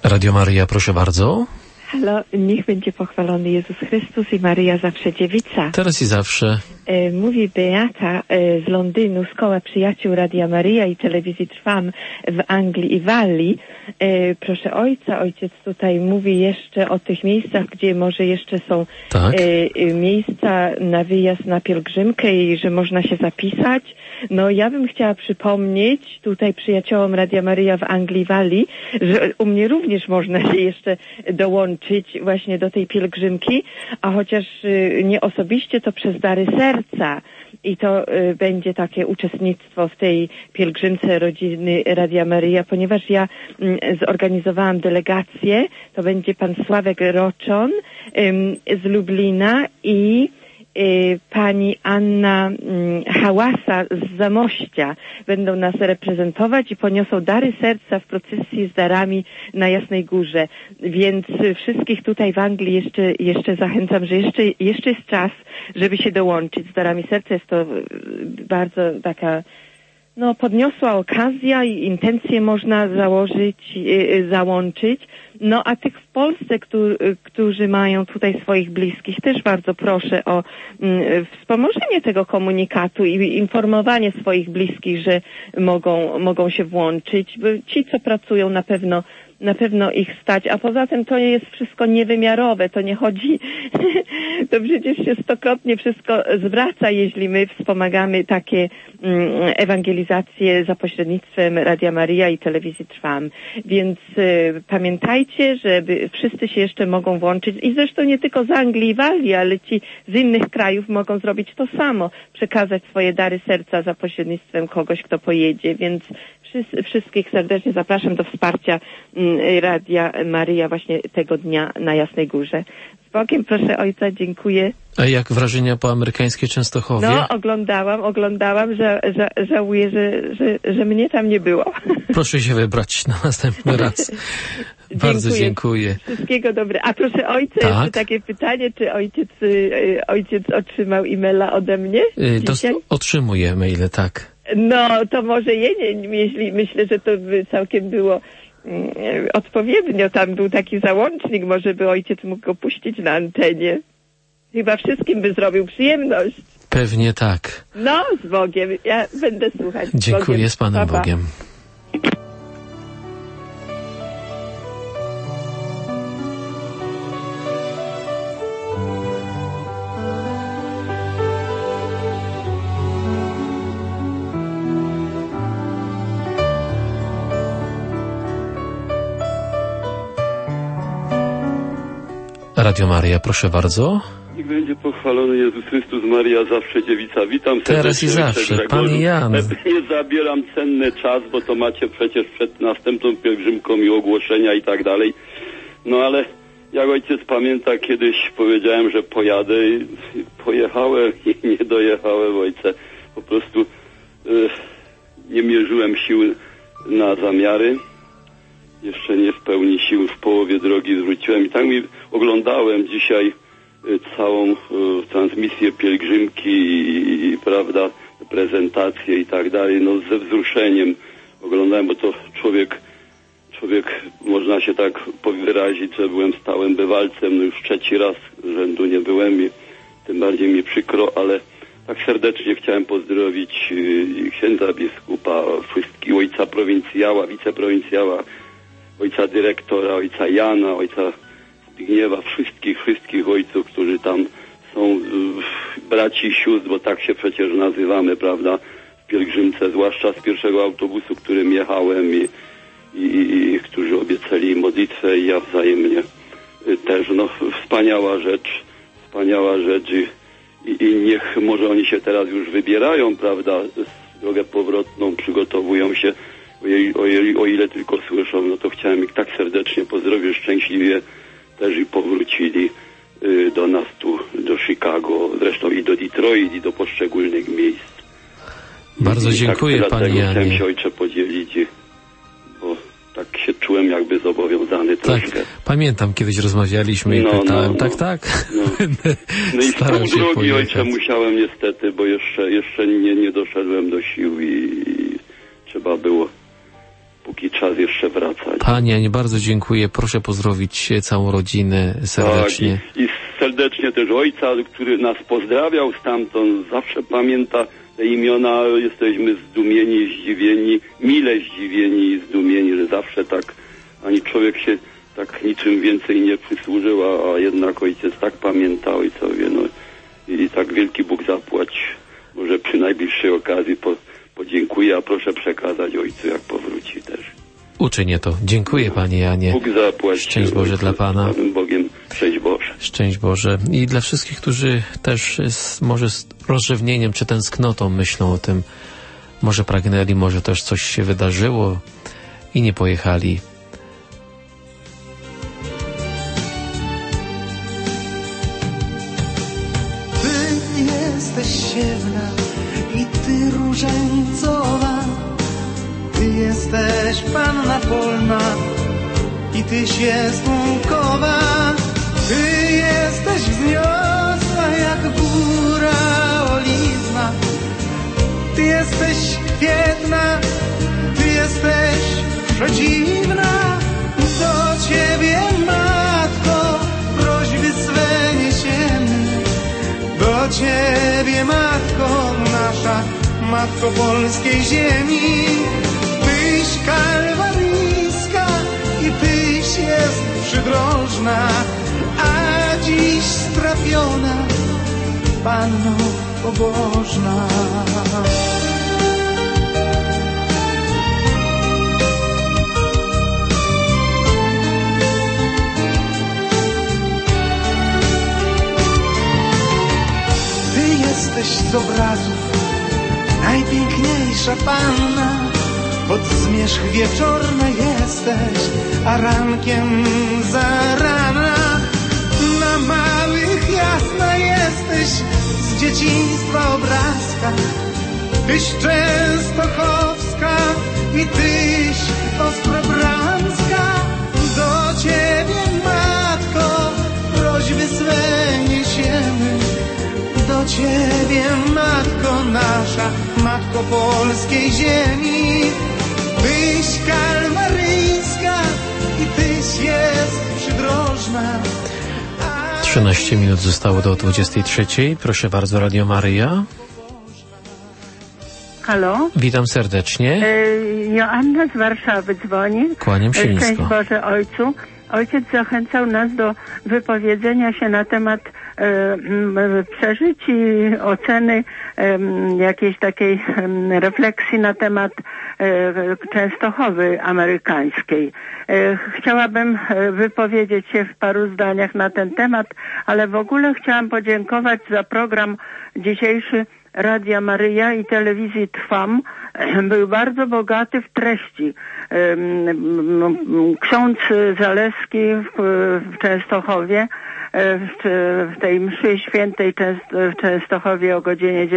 Radio Maryja, proszę bardzo. Halo, niech będzie pochwalony Jezus Chrystus i Maryja zawsze dziewica. Teraz i zawsze. Mówi Beata z Londynu, z Koła Przyjaciół Radia Maryja i Telewizji Trwam w Anglii i Walii. Proszę ojca, ojciec tutaj mówi jeszcze o tych miejscach, gdzie może jeszcze są miejsca na wyjazd na pielgrzymkę i że można się zapisać. No ja bym chciała przypomnieć tutaj przyjaciołom Radia Maryja w Anglii i Walii, że u mnie również można się jeszcze dołączyć właśnie do tej pielgrzymki, a chociaż nie osobiście, to przez dary serca. I to będzie takie uczestnictwo w tej pielgrzymce rodziny Radia Maryja, ponieważ ja zorganizowałam delegację. To będzie pan Sławek Roczon z Lublina i pani Anna Hałasa z Zamościa będą nas reprezentować i poniosą dary serca w procesji z darami na Jasnej Górze. Więc wszystkich tutaj w Anglii jeszcze zachęcam, że jeszcze jest czas, żeby się dołączyć z darami serca. Jest to bardzo taka podniosła okazja i intencje można załączyć. No a tych w Polsce, którzy mają tutaj swoich bliskich, też bardzo proszę o wspomożenie tego komunikatu i informowanie swoich bliskich, że mogą się włączyć. Bo ci, co pracują, na pewno ich stać, a poza tym to jest wszystko niewymiarowe, to nie chodzi, to przecież się stokrotnie wszystko zwraca, jeśli my wspomagamy takie ewangelizacje za pośrednictwem Radia Maryja i Telewizji Trwam. Więc pamiętajcie, że wszyscy się jeszcze mogą włączyć i zresztą nie tylko z Anglii i Walii, ale ci z innych krajów mogą zrobić to samo, przekazać swoje dary serca za pośrednictwem kogoś, kto pojedzie, więc wszystkich serdecznie zapraszam do wsparcia Radia Maryja właśnie tego dnia na Jasnej Górze. Z Bogiem, proszę ojca, dziękuję. A jak wrażenia po amerykańskiej Częstochowie? No, oglądałam, żałuję, że mnie tam nie było. Proszę się wybrać na następny raz. Bardzo dziękuję. Wszystkiego dobrego. A proszę ojca, jeszcze takie pytanie, czy ojciec otrzymał e-maila ode mnie dzisiaj? Otrzymuję maile, tak. No, to może jeśli myślę, że to by całkiem było odpowiednio. Tam był taki załącznik, może by ojciec mógł go puścić na antenie. Chyba wszystkim by zrobił przyjemność. Pewnie tak. No, z Bogiem. Ja będę słuchać. Dziękuję, z Panem Bogiem. Radio Maryja, proszę bardzo. Niech będzie pochwalony Jezus Chrystus, Maryja zawsze dziewica. Witam serdecznie. Teraz i zawsze, Pan Jan. Nie zabieram cenny czas, bo to macie przecież przed następną pielgrzymką i ogłoszenia i tak dalej. No ale jak ojciec pamięta, kiedyś powiedziałem, że pojadę i pojechałem i nie dojechałem, ojcze. Po prostu nie mierzyłem sił na zamiary. Jeszcze nie w pełni sił, w połowie drogi zwróciłem i tak mi oglądałem dzisiaj całą transmisję pielgrzymki i prawda, prezentację i tak dalej, no ze wzruszeniem oglądałem, bo to człowiek można się tak wyrazić, że byłem stałym bywalcem, no już 3. raz rzędu nie byłem i tym bardziej mi przykro, ale tak serdecznie chciałem pozdrowić księdza biskupa, wszystkich, ojca prowincjała, wiceprowincjała, ojca dyrektora, ojca Jana, ojca Zbigniewa, wszystkich ojców, którzy tam są, braci i sióstr, bo tak się przecież nazywamy, prawda, w pielgrzymce, zwłaszcza z pierwszego autobusu, którym jechałem i którzy obiecali modlitwę i ja wzajemnie też, no wspaniała rzecz i niech może oni się teraz już wybierają, prawda, drogę powrotną, przygotowują się, o ile tylko słyszą, no to chciałem ich tak serdecznie pozdrowić, szczęśliwie też i powrócili do nas tu, do Chicago, zresztą i do Detroit, i do poszczególnych miejsc. Bardzo dziękuję, tak, Panie Janie. Chciałem się, ojcze, podzielić, bo tak się czułem jakby zobowiązany troszkę. Tak, pamiętam, kiedyś rozmawialiśmy i pytałem, tak. No i z pół drogi, ojcze, musiałem niestety, bo jeszcze nie doszedłem do sił i trzeba było póki czas jeszcze wracać. Panie Janie, bardzo dziękuję. Proszę pozdrowić całą rodzinę serdecznie. Tak, i serdecznie też ojca, który nas pozdrawiał stamtąd. Zawsze pamięta te imiona. Jesteśmy zdumieni, zdziwieni, mile zdziwieni i zdumieni, że zawsze tak, ani człowiek się tak niczym więcej nie przysłużył, a jednak ojciec tak pamięta ojcowie. No i tak wielki Bóg zapłać. Może przy najbliższej okazji podziękuję, a proszę przekazać ojcu, jak powróci też. Uczynię to. Dziękuję, panie Janie. Bóg zapłać. Szczęść Boże dla pana. Panem Bogiem. Szczęść Boże. Szczęść Boże. I dla wszystkich, którzy też może z rozrzewnieniem czy tęsknotą myślą o tym, może pragnęli, może też coś się wydarzyło i nie pojechali. Ty jesteś siewna i ty różańcowa, ty jesteś panna polna i tyś jest łąkowa. Ty jesteś wzniosła jak góra oliwna, ty jesteś kwietna, ty jesteś przedziwna. Do ciebie, matko, prośby swe niesiemy. Do ciebie, matko nasza, matko polskiej ziemi. Tyś kalwaryjska i tyś jest przydrożna, a dziś strafiona Panno pobożna. Ty jesteś z obrazów najpiękniejsza panna, pod zmierzch wieczorna jesteś, a rankiem za rana na małych jasna jesteś z dzieciństwa obrazka. Tyś częstochowska i tyś ostrobramska. Do ciebie, matko, prośby swe niesiemy. Do ciebie, matko nasza, matko polskiej ziemi. Tyś kalwaryjska i tyś jest przydrożna. 13 minut zostało do 23. Proszę bardzo, Radio Maryja. Halo? Witam serdecznie. Joanna z Warszawy dzwoni. Kłaniam się nisko. Szczęść Boże Ojcu. Ojciec zachęcał nas do wypowiedzenia się na temat przeżyć i oceny jakiejś takiej refleksji na temat Częstochowy amerykańskiej. Chciałabym wypowiedzieć się w paru zdaniach na ten temat, ale w ogóle chciałam podziękować za program dzisiejszy Radia Maryja i Telewizji Trwam. Był bardzo bogaty w treści. Ksiądz Zaleski w Częstochowie, w tej mszy świętej w Częstochowie o godzinie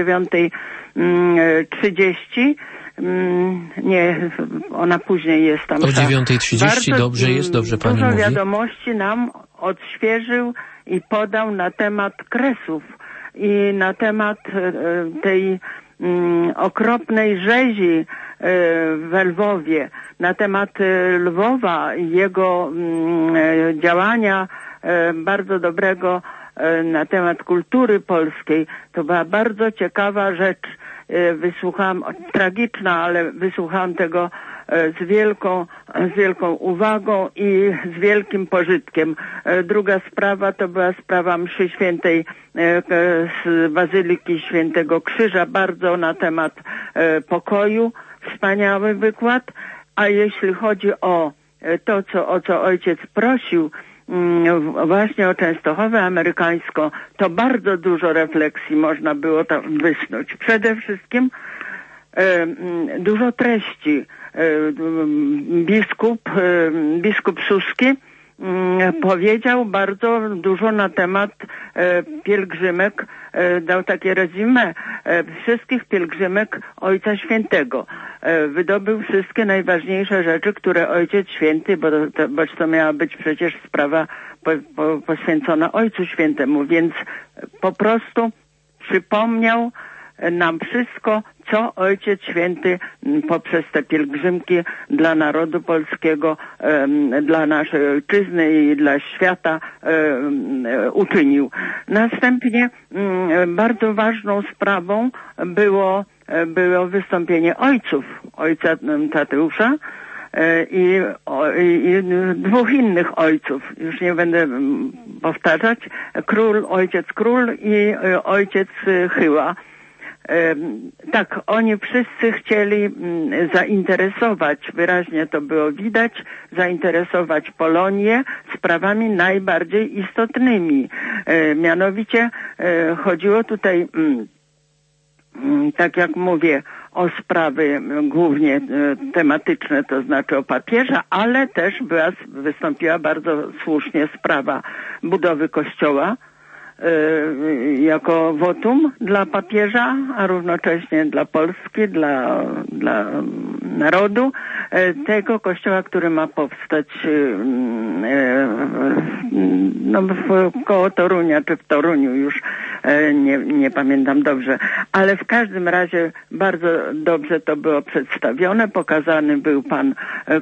9:30. Nie, ona później jest tam. O 9:30 dobrze jest, dobrze pani dużo mówi. Dużo wiadomości nam odświeżył i podał na temat Kresów i na temat tej okropnej rzezi we Lwowie, na temat Lwowa i jego działania bardzo dobrego na temat kultury polskiej. To była bardzo ciekawa rzecz. Wysłuchałam, tragiczna, ale wysłuchałam tego z wielką uwagą i z wielkim pożytkiem. Druga sprawa to była sprawa mszy świętej z Bazyliki Świętego Krzyża, bardzo na temat pokoju, wspaniały wykład. A jeśli chodzi o to, o co ojciec prosił, właśnie o Częstochowę amerykańską, to bardzo dużo refleksji można było tam wysnuć. Przede wszystkim dużo treści. Biskup Suski powiedział bardzo dużo na temat pielgrzymek, dał takie resume wszystkich pielgrzymek Ojca Świętego. Wydobył wszystkie najważniejsze rzeczy, które Ojciec Święty, bo to miała być przecież sprawa poświęcona Ojcu Świętemu, więc po prostu przypomniał nam wszystko, co Ojciec Święty poprzez te pielgrzymki dla narodu polskiego, dla naszej ojczyzny i dla świata uczynił. Następnie bardzo ważną sprawą było wystąpienie ojca Tadeusza i dwóch innych ojców. Już nie będę powtarzać. Ojciec Król i ojciec Chyła. Tak, oni wszyscy chcieli zainteresować, wyraźnie to było widać, zainteresować Polonię sprawami najbardziej istotnymi. Mianowicie chodziło tutaj, tak jak mówię, o sprawy głównie tematyczne, to znaczy o papieża, ale też wystąpiła bardzo słusznie sprawa budowy kościoła jako wotum dla papieża, a równocześnie dla Polski, dla narodu, tego kościoła, który ma powstać koło Torunia, czy w Toruniu, już nie pamiętam dobrze. Ale w każdym razie dobrze to było przedstawione. Pokazany był pan,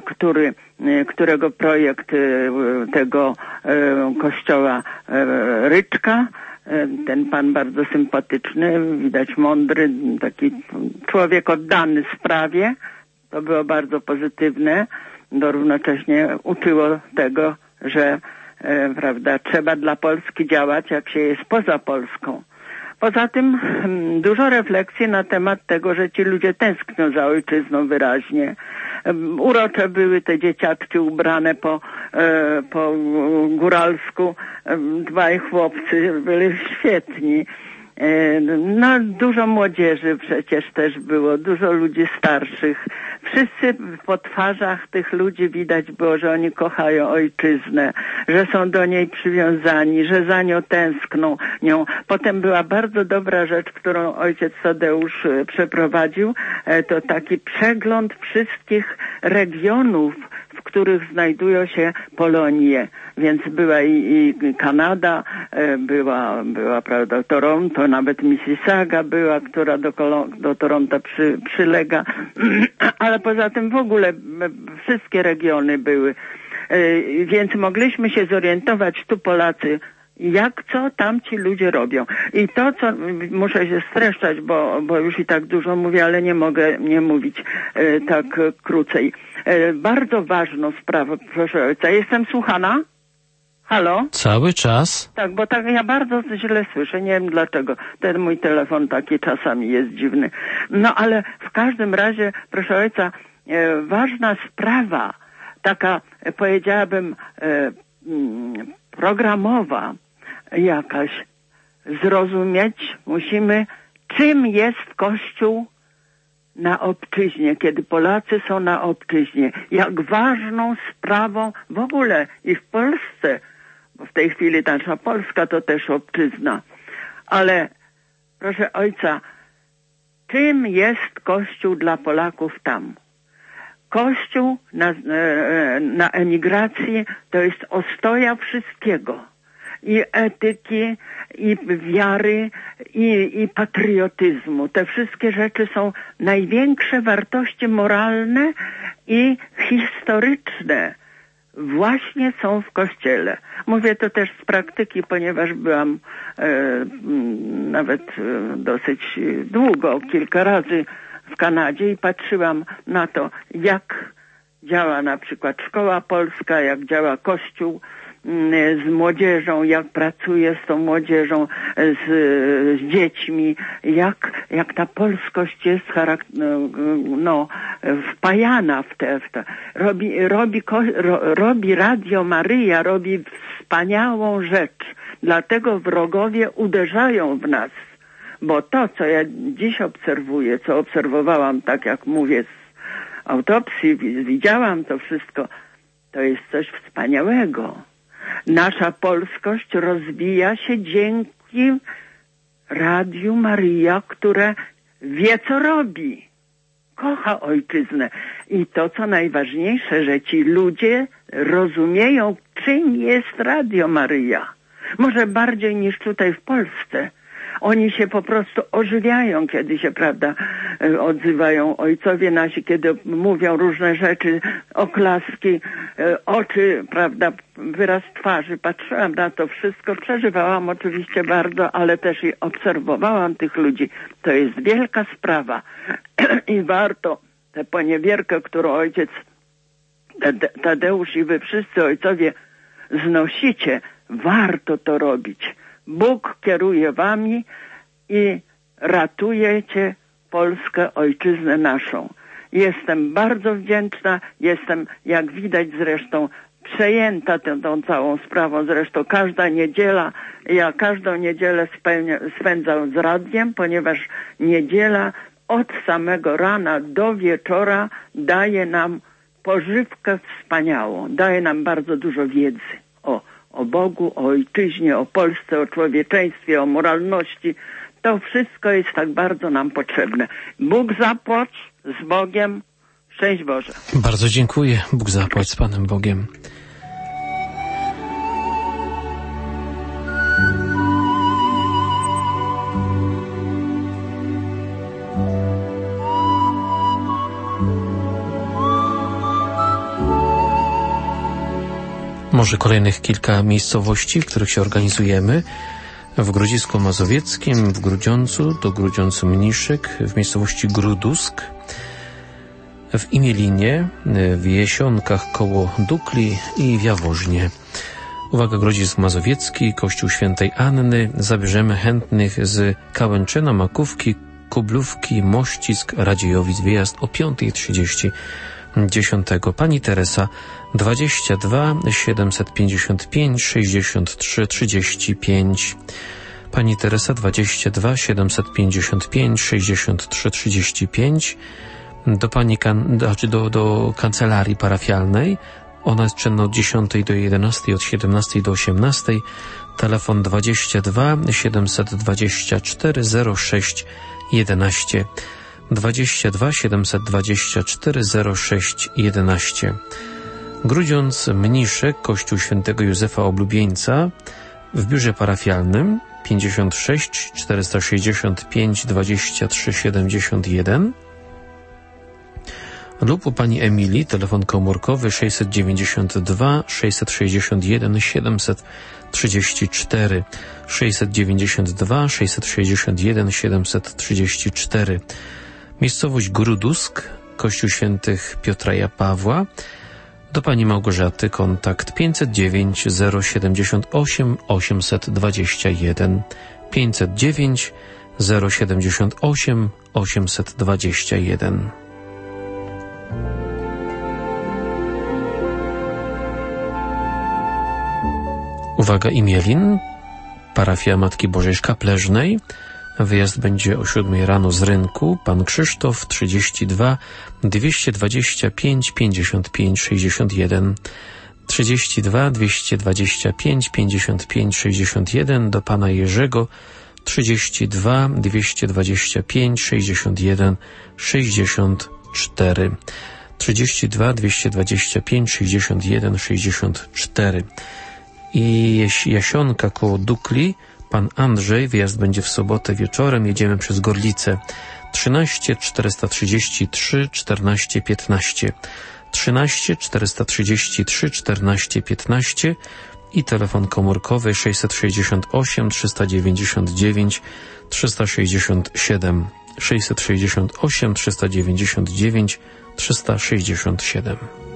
którego projekt tego kościoła Ryczka. Ten pan bardzo sympatyczny, widać mądry, taki człowiek oddany sprawie. To było bardzo pozytywne. To równocześnie uczyło tego, że prawda, trzeba dla Polski działać, jak się jest poza Polską. Poza tym dużo refleksji na temat tego, że ci ludzie tęsknią za ojczyzną wyraźnie. Urocze były te dzieciaczki ubrane po góralsku. Dwaj chłopcy byli świetni. No, dużo młodzieży przecież też było, dużo ludzi starszych. Wszyscy po twarzach tych ludzi widać było, że oni kochają ojczyznę, że są do niej przywiązani, że za nią tęskną. Potem była bardzo dobra rzecz, którą ojciec Tadeusz przeprowadził. To taki przegląd wszystkich regionów, w których znajdują się Polonie. Więc była i Kanada, była prawda, Toronto, nawet Mississauga była, która do Toronto przylega, ale poza tym w ogóle wszystkie regiony były. Więc mogliśmy się zorientować tu Polacy, co tam ci ludzie robią. I to, co muszę się streszczać, bo już i tak dużo mówię, ale nie mogę nie mówić tak krócej. Bardzo ważną sprawą, proszę ojca. Jestem słuchana? Halo? Cały czas? Tak, bo tak ja bardzo źle słyszę, nie wiem dlaczego. Ten mój telefon taki czasami jest dziwny. No ale w każdym razie, proszę ojca, ważna sprawa, taka powiedziałabym programowa jakaś, zrozumieć musimy, czym jest Kościół na obczyźnie, kiedy Polacy są na obczyźnie. Jak ważną sprawą w ogóle i w Polsce, bo w tej chwili nasza Polska to też obczyzna. Ale proszę ojca, czym jest Kościół dla Polaków tam? Kościół na emigracji to jest ostoja wszystkiego. I etyki, i wiary, i patriotyzmu. Te wszystkie rzeczy są największe wartości moralne i historyczne. Właśnie są w Kościele. Mówię to też z praktyki, ponieważ byłam nawet dosyć długo, kilka razy w Kanadzie i patrzyłam na to, jak działa na przykład szkoła polska, jak działa Kościół z młodzieżą, jak pracuje z tą młodzieżą, z dziećmi, jak ta polskość jest wpajana w te. Robi Radio Maryja, robi wspaniałą rzecz. Dlatego wrogowie uderzają w nas. Bo to, co ja dziś obserwuję, co obserwowałam, tak jak mówię, z autopsji, widziałam to wszystko, to jest coś wspaniałego. Nasza polskość rozwija się dzięki Radiu Maryja, które wie, co robi. Kocha ojczyznę. I to, co najważniejsze, że ci ludzie rozumieją, czym jest Radio Maryja. Może bardziej niż tutaj w Polsce. Oni się po prostu ożywiają, kiedy się, prawda, odzywają ojcowie nasi, kiedy mówią różne rzeczy, oklaski, oczy, prawda, wyraz twarzy. Patrzyłam na to wszystko, przeżywałam oczywiście bardzo, ale też i obserwowałam tych ludzi. To jest wielka sprawa i warto tę poniewierkę, którą ojciec Tadeusz i wy wszyscy ojcowie znosicie, warto to robić. Bóg kieruje wami i ratujecie Polskę, ojczyznę naszą. Jestem bardzo wdzięczna, jestem, jak widać zresztą, przejęta tą całą sprawą. Zresztą każda niedziela, ja każdą niedzielę spędzam z radiem, ponieważ niedziela od samego rana do wieczora daje nam pożywkę wspaniałą, daje nam bardzo dużo wiedzy o Bogu, o ojczyźnie, o Polsce, o człowieczeństwie, o moralności. To wszystko jest tak bardzo nam potrzebne. Bóg zapłać, z Bogiem, szczęść Boże. Bardzo dziękuję. Bóg zapłać, z Panem Bogiem. Może kolejnych kilka miejscowości, w których się organizujemy. W Grodzisku Mazowieckim, w Grudziądzu, do Grudziądz-Mniszek, w miejscowości Grudusk, w Imielinie, w Jesionkach koło Dukli i w Jaworznie. Uwaga, Grodzisk Mazowiecki, Kościół Świętej Anny. Zabierzemy chętnych z Kałęczyna, Makówki, Kublówki, Mościsk, Radziejowic. Wyjazd o 5:30. 10. Pani Teresa 22 755 63 35. Pani Teresa 22 755 63 35. Do kancelarii parafialnej. Ona jest czynna od 10 do 11, od 17 do 18. Telefon 22 724 06 11. 22 724 06 11. Grudziądz Mniszek, Kościół Świętego Józefa Oblubieńca, w biurze parafialnym 56 465 23 71 lub u pani Emilii, telefon komórkowy 692 661 734 692 661 734. Miejscowość Grudusk, Kościół Świętych Piotra i Pawła. Do pani Małgorzaty kontakt 509 078 821 509 078 821. Uwaga, Imielin, parafia Matki Bożej Szkapleżnej. Wyjazd będzie o 7 rano z rynku. Pan Krzysztof 32 225 55 61 32 225 55 61. Do pana Jerzego 32 225 61 64 32 225 61 64. I Jasionka koło Dukli, pan Andrzej, wyjazd będzie w sobotę wieczorem, jedziemy przez Gorlice 13 433 14 15 13 433 14 15 i telefon komórkowy 668 399 367 668 399 367.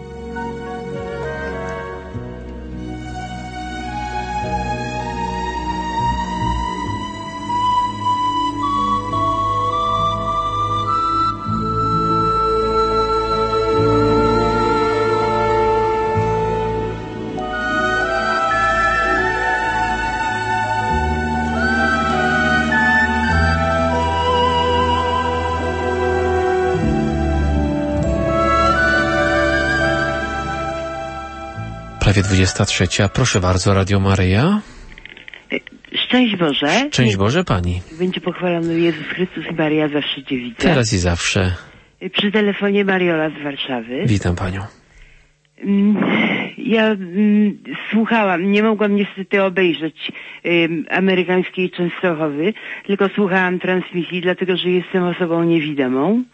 Prawie 23. Proszę bardzo, Radio Maryja. Szczęść Boże. Szczęść Boże Pani. Będzie pochwalony Jezus Chrystus i Maryja zawsze dziewica. Teraz i zawsze. Przy telefonie Mariola z Warszawy. Witam Panią. Ja słuchałam, nie mogłam niestety obejrzeć amerykańskiej Częstochowy, tylko słuchałam transmisji, dlatego że jestem osobą niewidomą.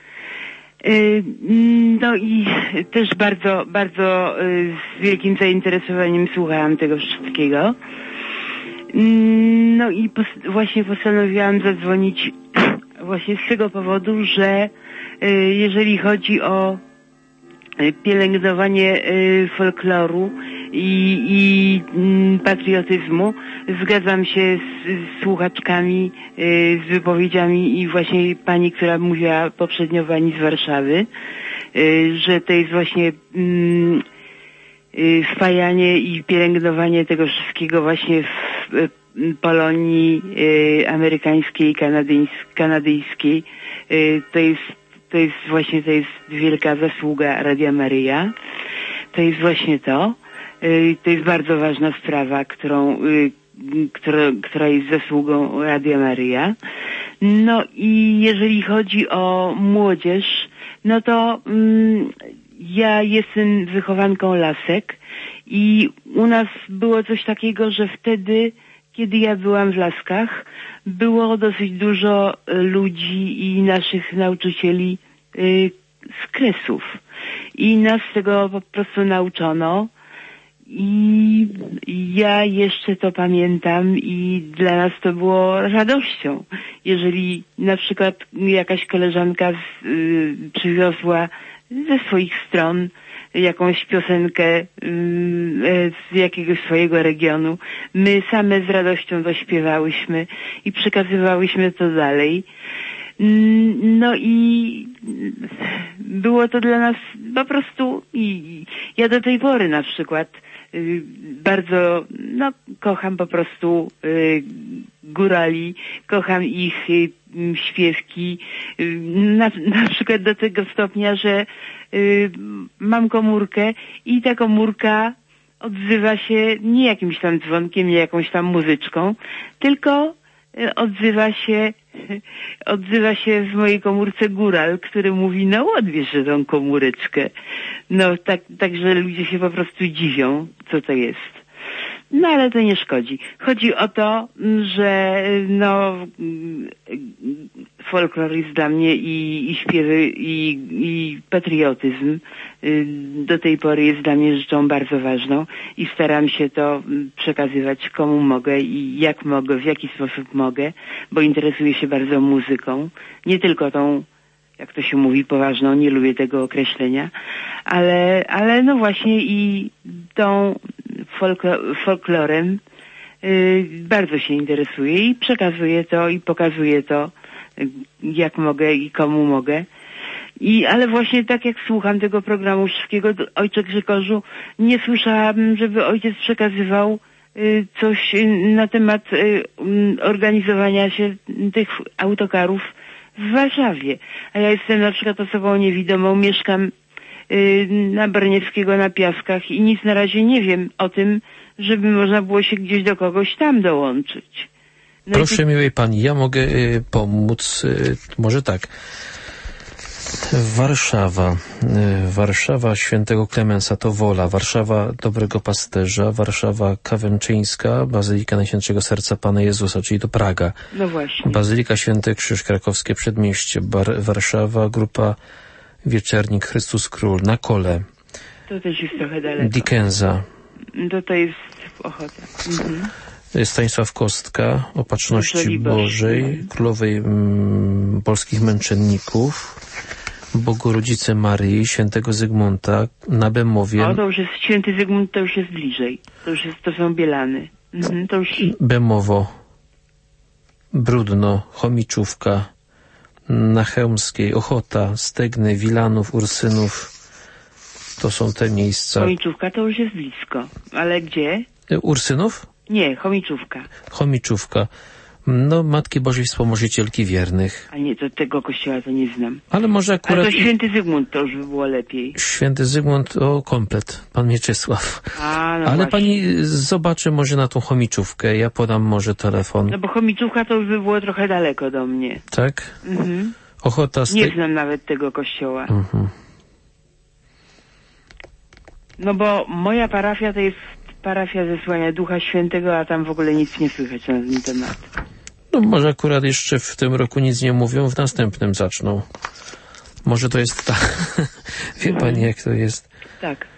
No i też bardzo z wielkim zainteresowaniem słuchałam tego wszystkiego. No i właśnie postanowiłam zadzwonić właśnie z tego powodu, że jeżeli chodzi o pielęgnowanie folkloru i patriotyzmu, zgadzam się z słuchaczkami, z wypowiedziami i właśnie pani, która mówiła poprzednio, pani z Warszawy, że to jest właśnie wpajanie i pielęgnowanie tego wszystkiego właśnie w Polonii amerykańskiej, kanadyjskiej. To jest wielka zasługa Radia Maryja. To jest właśnie to. To jest bardzo ważna sprawa, która jest zasługą Radia Maryja. No i jeżeli chodzi o młodzież, no to ja jestem wychowanką Lasek i u nas było coś takiego, że wtedy, kiedy ja byłam w Laskach, było dosyć dużo ludzi i naszych nauczycieli z Kresów. I nas tego po prostu nauczono. I ja jeszcze to pamiętam i dla nas to było radością. Jeżeli na przykład jakaś koleżanka przywiozła ze swoich stron jakąś piosenkę z jakiegoś swojego regionu, my same z radością to śpiewałyśmy i przekazywałyśmy to dalej. No i było to dla nas po prostu, i ja do tej pory na przykład bardzo, kocham po prostu górali, kocham ich śpiewki, na przykład do tego stopnia, że mam komórkę i ta komórka odzywa się nie jakimś tam dzwonkiem, nie jakąś tam muzyczką, tylko odzywa się w mojej komórce góral, który mówi, odbierz tą komóreczkę. Także ludzie się po prostu dziwią, co to jest. No ale to nie szkodzi. Chodzi o to, że folklor jest dla mnie i śpiewy i patriotyzm do tej pory jest dla mnie rzeczą bardzo ważną i staram się to przekazywać komu mogę i jak mogę, w jaki sposób mogę, bo interesuję się bardzo muzyką. Nie tylko tą, jak to się mówi, poważną, nie lubię tego określenia, ale właśnie i tą folklorem bardzo się interesuję i przekazuję to i pokazuję to, jak mogę i komu mogę. Ale właśnie tak jak słucham tego programu wszystkiego, Ojcze Grzegorzu, nie słyszałabym, żeby ojciec przekazywał coś na temat organizowania się tych autokarów w Warszawie. A ja jestem na przykład osobą niewidomą, mieszkam na Barniewskiego na Piaskach i nic na razie nie wiem o tym, żeby można było się gdzieś do kogoś tam dołączyć. Proszę miłej pani, ja mogę pomóc, może tak. Warszawa Świętego Klemensa to Wola, Warszawa Dobrego Pasterza, Warszawa Kawęczyńska, Bazylika Najświętszego Serca Pana Jezusa, czyli to Praga. No właśnie. Bazylika Święty Krzyż, Krakowskie Przedmieście, Warszawa, Grupa Wieczernik, Chrystus Król, na Kole. To też jest trochę daleko. Dickensa. To jest Ochota. Mhm. Stanisław Kostka, Opatrzności Bożej, Królowej Polskich Męczenników, Bogorodzice Maryi, Świętego Zygmunta, na Bemowie. To już jest Święty Zygmunt, to już jest bliżej. To są Bielany. To już... Bemowo, Brudno, Chomiczówka, na Chełmskiej, Ochota, Stegny, Wilanów, Ursynów. To są te miejsca. Chomiczówka to już jest blisko. Ale gdzie? Ursynów? Nie, Chomiczówka. Chomiczówka. Matki Bożej Wspomożycielki Wiernych. A nie, to tego kościoła to nie znam. Ale może akurat... Ale to Święty Zygmunt to już by było lepiej. Święty Zygmunt, komplet. Pan Mieczysław. Ale właśnie. Pani zobaczy może na tą Chomiczówkę. Ja podam może telefon. Bo Chomiczówka to już by było trochę daleko do mnie. Tak? Mhm. Ochota... Nie znam nawet tego kościoła. Mhm. No bo moja parafia to jest parafia Zesłania Ducha Świętego, a tam w ogóle nic nie słychać na ten temat. No może akurat jeszcze w tym roku nic nie mówią, w następnym zaczną. Może to jest tak. Wie pani, jak to jest. Tak.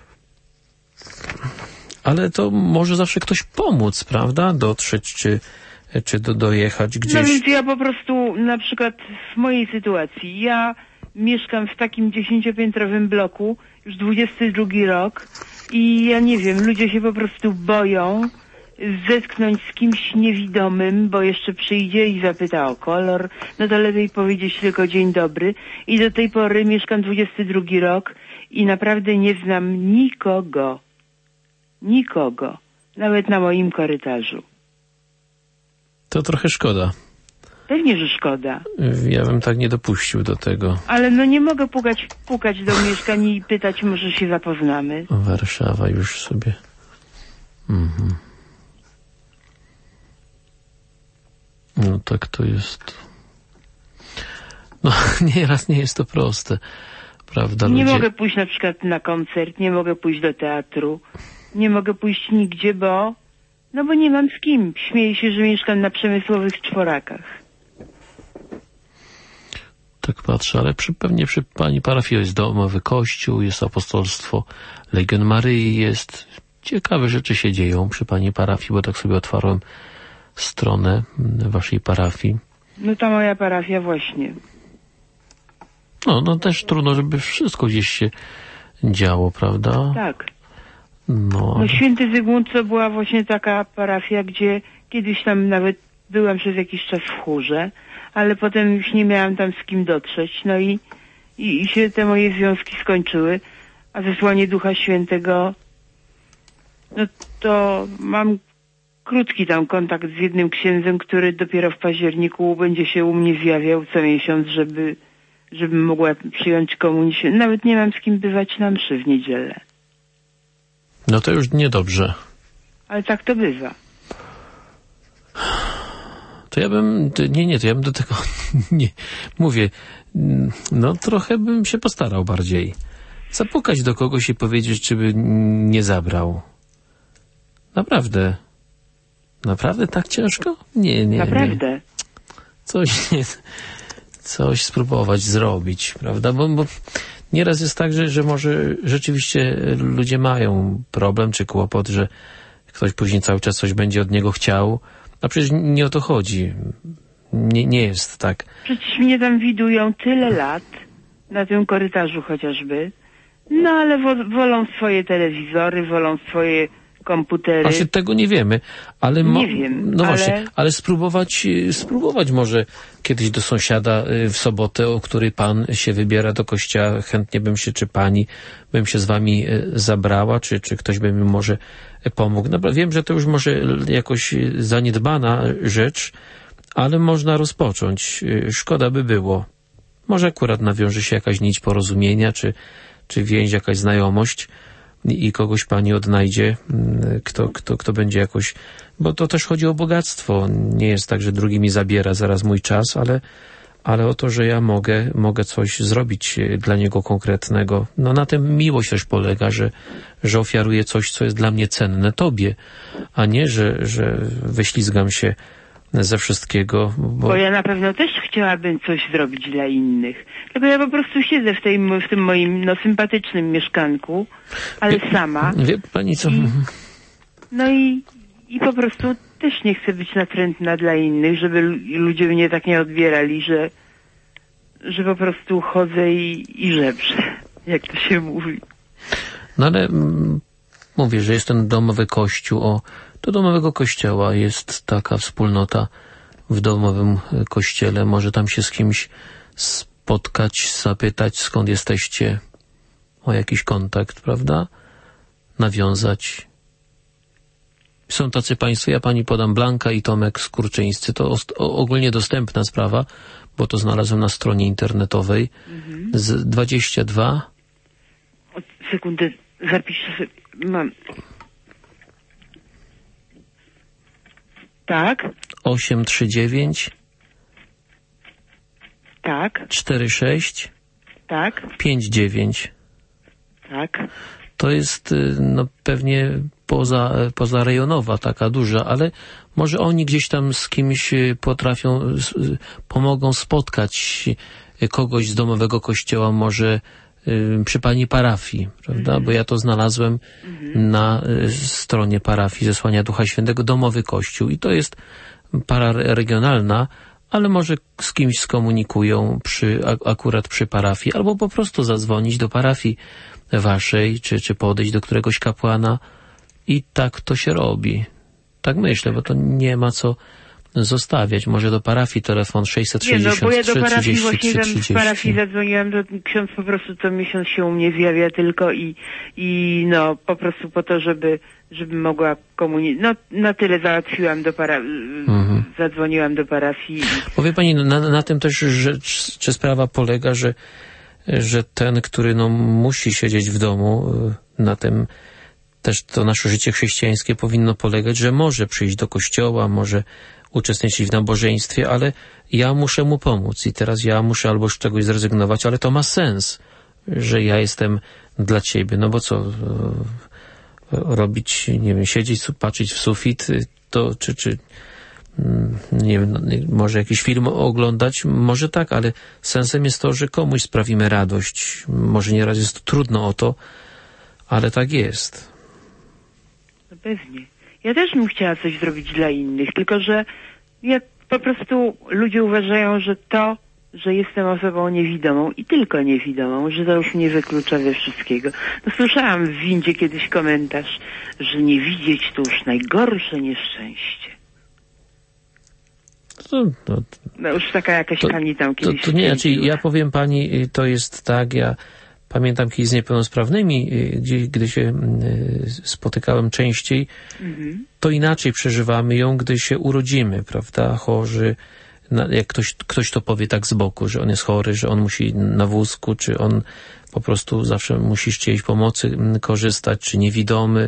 Ale to może zawsze ktoś pomóc, prawda? Dotrzeć czy dojechać gdzieś. No więc ja po prostu, na przykład w mojej sytuacji, ja mieszkam w takim 10-piętrowym bloku już 22 rok i ja nie wiem, ludzie się po prostu boją zetknąć z kimś niewidomym, bo jeszcze przyjdzie i zapyta o kolor, no to lepiej powiedzieć tylko dzień dobry. I do tej pory mieszkam 22 rok i naprawdę nie znam nikogo, nawet na moim korytarzu. To trochę szkoda. Pewnie, że szkoda. Ja bym tak nie dopuścił do tego. Ale no nie mogę pukać do mieszkań i pytać, może się zapoznamy. Warszawa już sobie. Mhm. No tak to jest. No nieraz nie jest to proste, prawda? Nie mogę pójść na przykład na koncert, nie mogę pójść do teatru, nie mogę pójść nigdzie, bo nie mam z kim. Śmieję się, że mieszkam na Przemysłowych Czworakach. Tak patrzę, ale pewnie przy pani parafii jest domowy kościół, jest apostolstwo Legion Maryi, jest. Ciekawe rzeczy się dzieją przy pani parafii, bo tak sobie otwarłem stronę waszej parafii. No ta moja parafia właśnie. No też trudno, żeby wszystko gdzieś się działo, prawda? Tak. No Święty Zygmunt to była właśnie taka parafia, gdzie kiedyś tam nawet byłam przez jakiś czas w chórze, ale potem już nie miałam tam z kim dotrzeć, no i się te moje związki skończyły, a Zesłanie Ducha Świętego, no to mam krótki tam kontakt z jednym księdzem, który dopiero w październiku będzie się u mnie zjawiał co miesiąc, żebym mogła przyjąć komunię. Nawet nie mam z kim bywać na mszy w niedzielę. No to już niedobrze. Ale tak to bywa. To ja bym... to ja bym do tego... nie mówię. No trochę bym się postarał bardziej. Zapukać do kogoś i powiedzieć, czy by nie zabrał. Naprawdę. Naprawdę tak ciężko? Nie. Naprawdę. Coś spróbować zrobić, prawda? Bo nieraz jest tak, że może rzeczywiście ludzie mają problem czy kłopot, że ktoś później cały czas coś będzie od niego chciał, a przecież nie o to chodzi. Nie jest tak. Przecież mnie tam widują tyle lat, na tym korytarzu chociażby, no ale wolą swoje telewizory, wolą swoje komputery. Właśnie tego nie wiemy, ale nie wiem, no właśnie, ale spróbować może kiedyś do sąsiada w sobotę, o której pan się wybiera do kościoła, chętnie bym się, czy pani bym się z wami zabrała, czy ktoś by mi może pomógł. No, wiem, że to już może jakoś zaniedbana rzecz, ale można rozpocząć. Szkoda by było. Może akurat nawiąże się jakaś nić porozumienia, czy więź, jakaś znajomość i kogoś pani odnajdzie, kto będzie jakoś... Bo to też chodzi o bogactwo. Nie jest tak, że drugi mi zabiera zaraz mój czas, ale o to, że ja mogę coś zrobić dla niego konkretnego. No na tym miłość też polega, że ofiaruję coś, co jest dla mnie cenne tobie, a nie, że wyślizgam się ze wszystkiego. Bo ja na pewno też chciałabym coś zrobić dla innych. Tylko ja po prostu siedzę w tym moim sympatycznym mieszkanku, ale sama. Wie pani co? No i po prostu też nie chcę być natrętna dla innych, żeby ludzie mnie tak nie odbierali, że po prostu chodzę i żebrzę, jak to się mówi. No ale mówię, że jest ten domowy kościół. Do domowego kościoła jest taka wspólnota w domowym kościele. Może tam się z kimś spotkać, zapytać, skąd jesteście, o jakiś kontakt, prawda? Nawiązać. Są tacy państwo, ja pani podam, Blanka i Tomek Skurczyńscy. To ogólnie dostępna sprawa, bo to znalazłem na stronie internetowej. Z 22. Sekundę, zapiszę sobie. Mam. Tak. 839. Tak. 46. Tak. 59. Tak. to jest no, pewnie pozarejonowa, taka duża, ale może oni gdzieś tam z kimś pomogą spotkać kogoś z domowego kościoła, może przy pani parafii, prawda? Bo ja to znalazłem na stronie parafii Zesłania Ducha Świętego, domowy kościół i to jest pararegionalna, ale może z kimś skomunikują akurat przy parafii, albo po prostu zadzwonić do parafii waszej, czy podejść do któregoś kapłana i tak to się robi. Tak myślę, bo to nie ma co zostawiać. Może do parafii telefon 663 bo ja do parafii 33 właśnie 30. w parafii zadzwoniłam, to ksiądz po prostu co miesiąc się u mnie zjawia tylko i no po prostu po to, żeby mogła komunikować. No na tyle załatwiłam zadzwoniłam do parafii. Bo wie pani, na tym też, czy sprawa polega, że ten, który no musi siedzieć w domu, na tym też to nasze życie chrześcijańskie powinno polegać, że może przyjść do kościoła, może uczestniczyć w nabożeństwie, ale ja muszę mu pomóc i teraz ja muszę albo z czegoś zrezygnować, ale to ma sens, że ja jestem dla ciebie, no bo co robić, nie wiem, siedzieć, patrzeć w sufit, to czy nie wiem, może jakiś film oglądać, może tak, ale sensem jest to, że komuś sprawimy radość. Może nieraz jest trudno o to, ale tak jest. No pewnie. Ja też bym chciała coś zrobić dla innych, tylko że ja po prostu ludzie uważają, że to, że jestem osobą niewidomą i tylko niewidomą, że to już mnie wyklucza ze wszystkiego. No słyszałam w windzie kiedyś komentarz, że nie widzieć to już najgorsze nieszczęście. No już taka jakaś pani tam kiedyś... To nie, znaczy ja powiem pani, to jest tak, ja pamiętam kiedyś z niepełnosprawnymi, gdy się spotykałem częściej, to inaczej przeżywamy ją, gdy się urodzimy, prawda, chorzy, jak ktoś to powie tak z boku, że on jest chory, że on musi na wózku, czy on po prostu zawsze musi z czyjejś pomocy korzystać, czy niewidomy.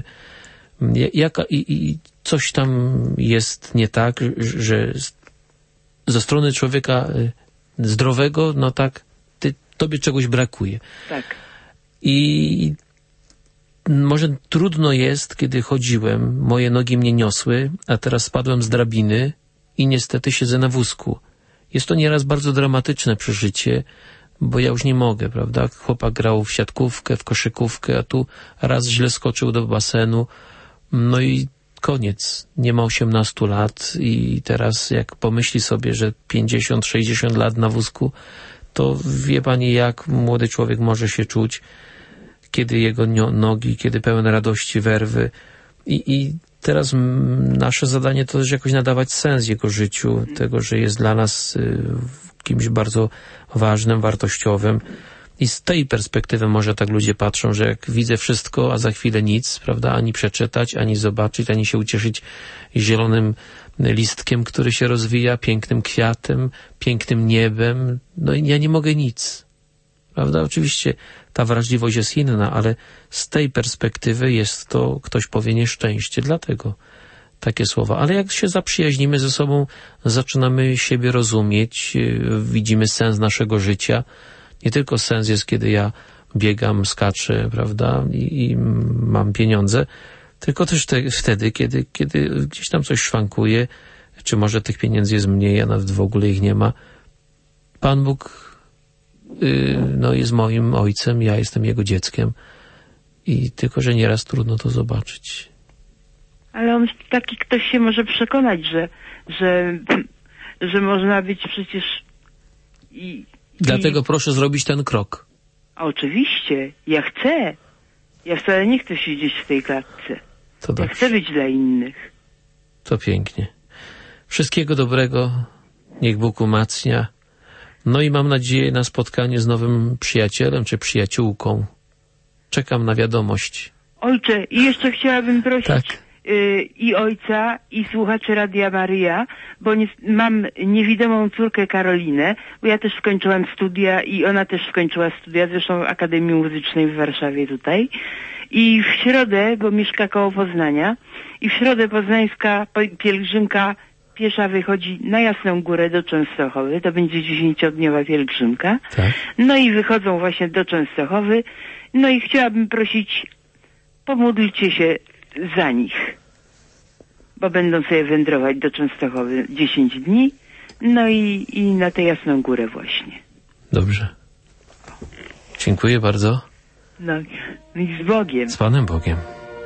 I coś tam jest nie tak, że ze strony człowieka zdrowego, no tak, tobie czegoś brakuje. Tak. I może trudno jest, kiedy chodziłem, moje nogi mnie niosły, a teraz spadłem z drabiny i niestety siedzę na wózku. Jest to nieraz bardzo dramatyczne przeżycie, bo ja już nie mogę, prawda? Chłopak grał w siatkówkę, w koszykówkę, a tu raz źle skoczył do basenu, no i koniec. Nie ma 18 lat i teraz jak pomyśli sobie, że 50-60 lat na wózku, to wie pani, jak młody człowiek może się czuć, kiedy jego nogi, kiedy pełen radości, werwy. I teraz nasze zadanie to też jakoś nadawać sens jego życiu, tego, że jest dla nas kimś bardzo ważnym, wartościowym. I z tej perspektywy może tak ludzie patrzą, że jak widzę wszystko, a za chwilę nic, prawda, ani przeczytać, ani zobaczyć, ani się ucieszyć zielonym listkiem, który się rozwija, pięknym kwiatem, pięknym niebem. No i ja nie mogę nic. Prawda? Oczywiście ta wrażliwość jest inna, ale z tej perspektywy jest to, ktoś powie, nieszczęście. Dlatego takie słowa. Ale jak się zaprzyjaźnimy ze sobą, zaczynamy siebie rozumieć, widzimy sens naszego życia. Nie tylko sens jest, kiedy ja biegam, skaczę, prawda, i mam pieniądze, tylko też wtedy, kiedy gdzieś tam coś szwankuje, czy może tych pieniędzy jest mniej, a nawet w ogóle ich nie ma. Pan Bóg no, jest moim ojcem, ja jestem jego dzieckiem i tylko, że nieraz trudno to zobaczyć. Ale on taki ktoś się może przekonać, że można być przecież Dlatego proszę zrobić ten krok. Oczywiście, ja chcę. Ja wcale nie chcę siedzieć w tej klatce. Ja chcę być dla innych. To pięknie. Wszystkiego dobrego. Niech Bóg umacnia. No i mam nadzieję na spotkanie z nowym przyjacielem czy przyjaciółką. Czekam na wiadomość. Ojcze, i jeszcze chciałabym prosić tak. I ojca, i słuchaczy Radia Maryja, bo mam niewidomą córkę Karolinę, bo ja też skończyłam studia i ona też skończyła studia, zresztą w Akademii Muzycznej w Warszawie tutaj. I w środę, bo mieszka koło Poznania, i w środę poznańska pielgrzymka piesza wychodzi na Jasną Górę do Częstochowy, to będzie 10-dniowa pielgrzymka. Tak. No i wychodzą właśnie do Częstochowy, no i chciałabym prosić pomódlcie się za nich, bo będą sobie wędrować do Częstochowy 10 dni, no i na tę Jasną Górę właśnie. Dobrze. Dziękuję bardzo. No i z Bogiem. Z Panem Bogiem.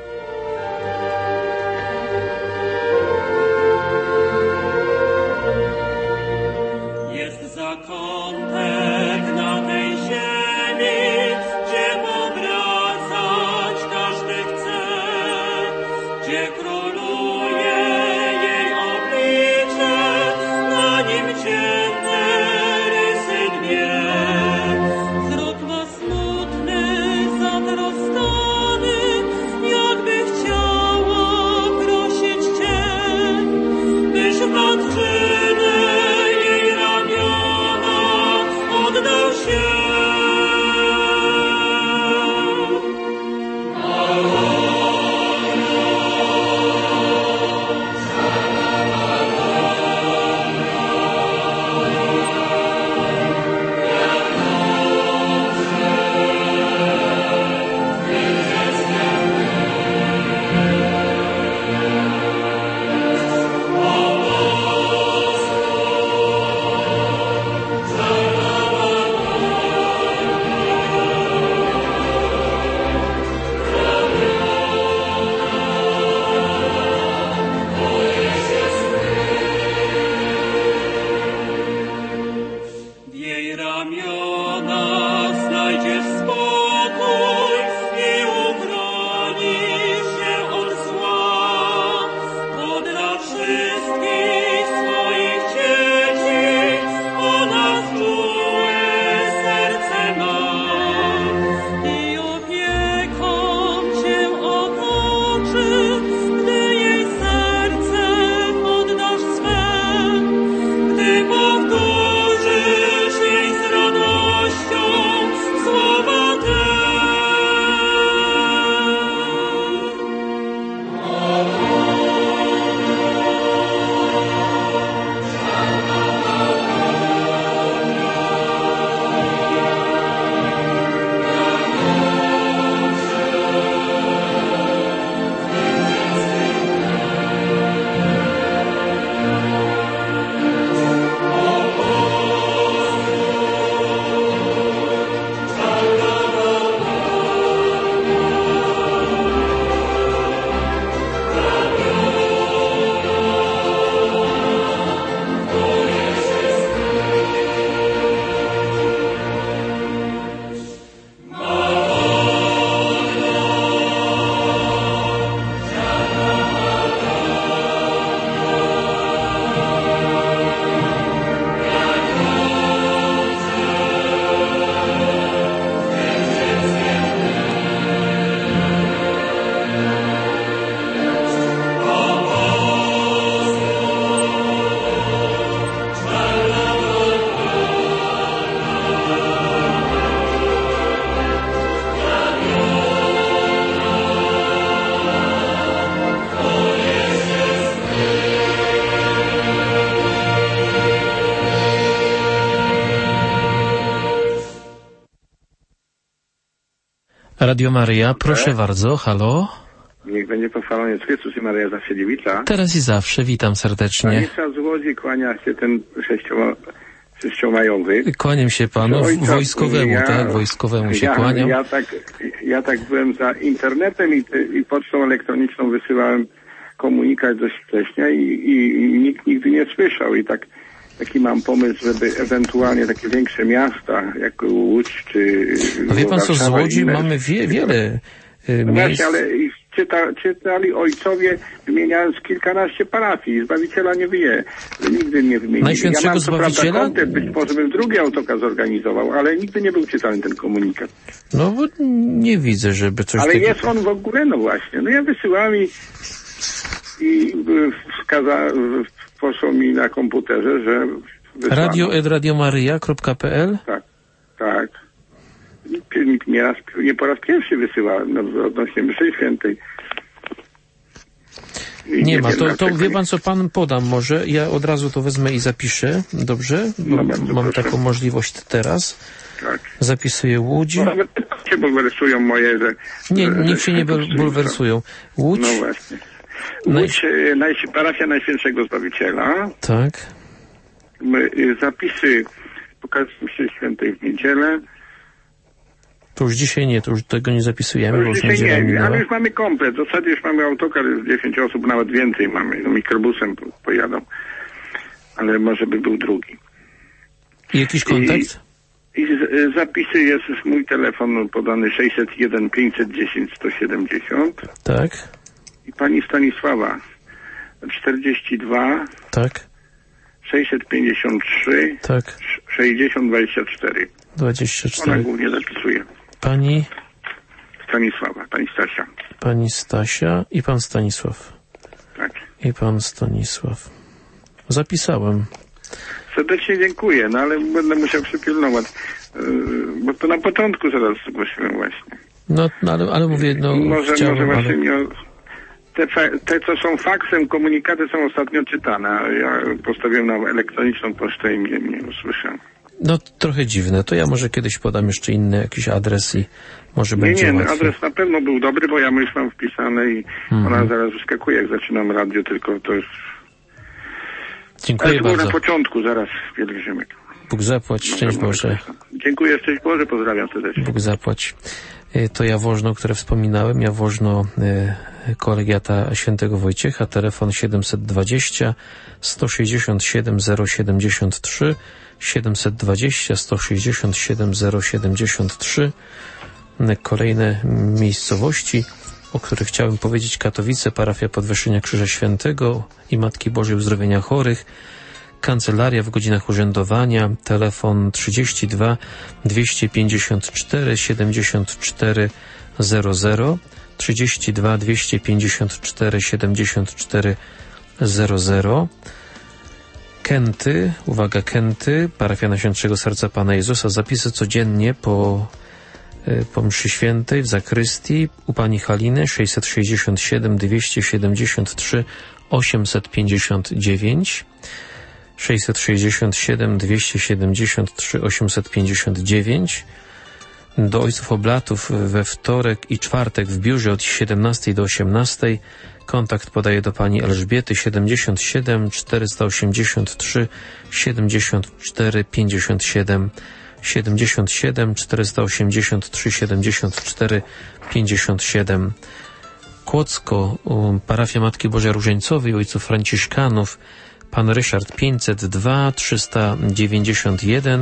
Jest zakątek na tej ziemi, gdzie powracać każdy chce, gdzie króluje jej oblicze, na nim ciemne rysy dnie. Wzrok ma smutny, zatroskany, jakby chciała prosić Cię, byś w patrzynę jej ramiona oddał się. W jej ramiona znajdziesz spokój i uchronisz się od zła, bo dla wszystkich swoich dzieci ona czułe serce ma i opieką Cię otoczy, gdy jej serce poddasz swe, gdy powtórzysz jej z radością słowa te. Radio Maryja, proszę bardzo, halo. Niech będzie pochwalony Jezus Chrystus i Maryja zawsze dziewica. Teraz i zawsze, witam serdecznie. Stanisław z Łodzi, kłania się ten sześciomajowy. Kłaniam się panu, wojskowemu, tak? Wojskowemu się kłaniam. Ja tak byłem za internetem i pocztą elektroniczną wysyłałem komunikat dość wcześnie i nikt nigdy nie słyszał i taki mam pomysł, żeby ewentualnie takie większe miasta, jak Łódź czy... No wie pan co, z Łodzi mamy wiele no właśnie, ale czytali ojcowie, wymieniając kilkanaście parafii. Zbawiciela nie wie, nigdy nie wymienili. Najświętszego ja Zbawiciela? Kontakt, być może bym drugi autokar zorganizował, ale nigdy nie był czytany ten komunikat. No bo nie widzę, żeby coś ale takiego... jest on w ogóle, no właśnie. No ja wysyłałem i poszło mi na komputerze, że... radio@radiomaryja.pl Tak. Nie po raz pierwszy wysyłałem odnośnie mszy świętej. Nie ma, to wie pan co, pan podam może, ja od razu to wezmę i zapiszę, dobrze? Bo mam taką możliwość teraz. Tak. Zapisuję Łódź. No, nawet się bulwersują moje, że... Nie, niech się nie bulwersują. Łódź? No właśnie. Łódź, parafia Najświętszego Zbawiciela. Tak. Zapisy pokazu mszy świętej w niedzielę. To już dzisiaj nie, to już tego nie zapisujemy. To już dzisiaj nie, ale już mamy komplet. W zasadzie już mamy autokar, 10 osób, nawet więcej mamy. No, mikrobusem pojadą. Ale może by był drugi. I jakiś kontakt? I zapisy jest mój telefon podany 601 510 170. Tak. I pani Stanisława 42. Tak. 653. Tak. 60 24. 24. Ona głównie zapisuje. Pani? Stanisława, pani Stasia. Pani Stasia i pan Stanisław. Tak. I pan Stanisław. Zapisałem. Serdecznie dziękuję, no ale będę musiał przypilnować, bo to na początku zaraz zgłosiłem właśnie. No ale mówię, no może właśnie ale... te, co są faksem, komunikaty są ostatnio czytane, a ja postawiłem na elektroniczną pocztę i nie usłyszałem. No trochę dziwne, to ja może kiedyś podam jeszcze inny jakiś adres i może będzie łatwiej. Adres na pewno był dobry, bo ja już mam wpisane i ona zaraz wyskakuje, jak zaczynam radio, tylko to już... Dziękuję bardzo. Na początku, zaraz pielgrzymek. Bóg zapłać, szczęść Boże. Dziękuję, szczęść Boże, pozdrawiam serdecznie. Bóg zapłać. To Jaworzno, które wspominałem, Jaworzno kolegiata świętego Wojciecha, telefon 720 167 073, 720 167 073. Kolejne miejscowości, o których chciałem powiedzieć: Katowice, parafia Podwyższenia Krzyża Świętego i Matki Bożej Uzdrowienia Chorych, kancelaria w godzinach urzędowania, telefon 32 254 74 00, 32 254 74 00. Kęty, uwaga, Kęty, parafia Najświętszego Serca Pana Jezusa, zapisy codziennie po mszy świętej w zakrystii u pani Haliny 667 273 859, 667 273 859. Do ojców oblatów we wtorek i czwartek w biurze od 17 do 18. Kontakt podaję do pani Elżbiety 77 483 74 57, 77 483 74 57. Kłodzko, parafia Matki Bożej Różańcowej, ojców franciszkanów, pan Ryszard 502 391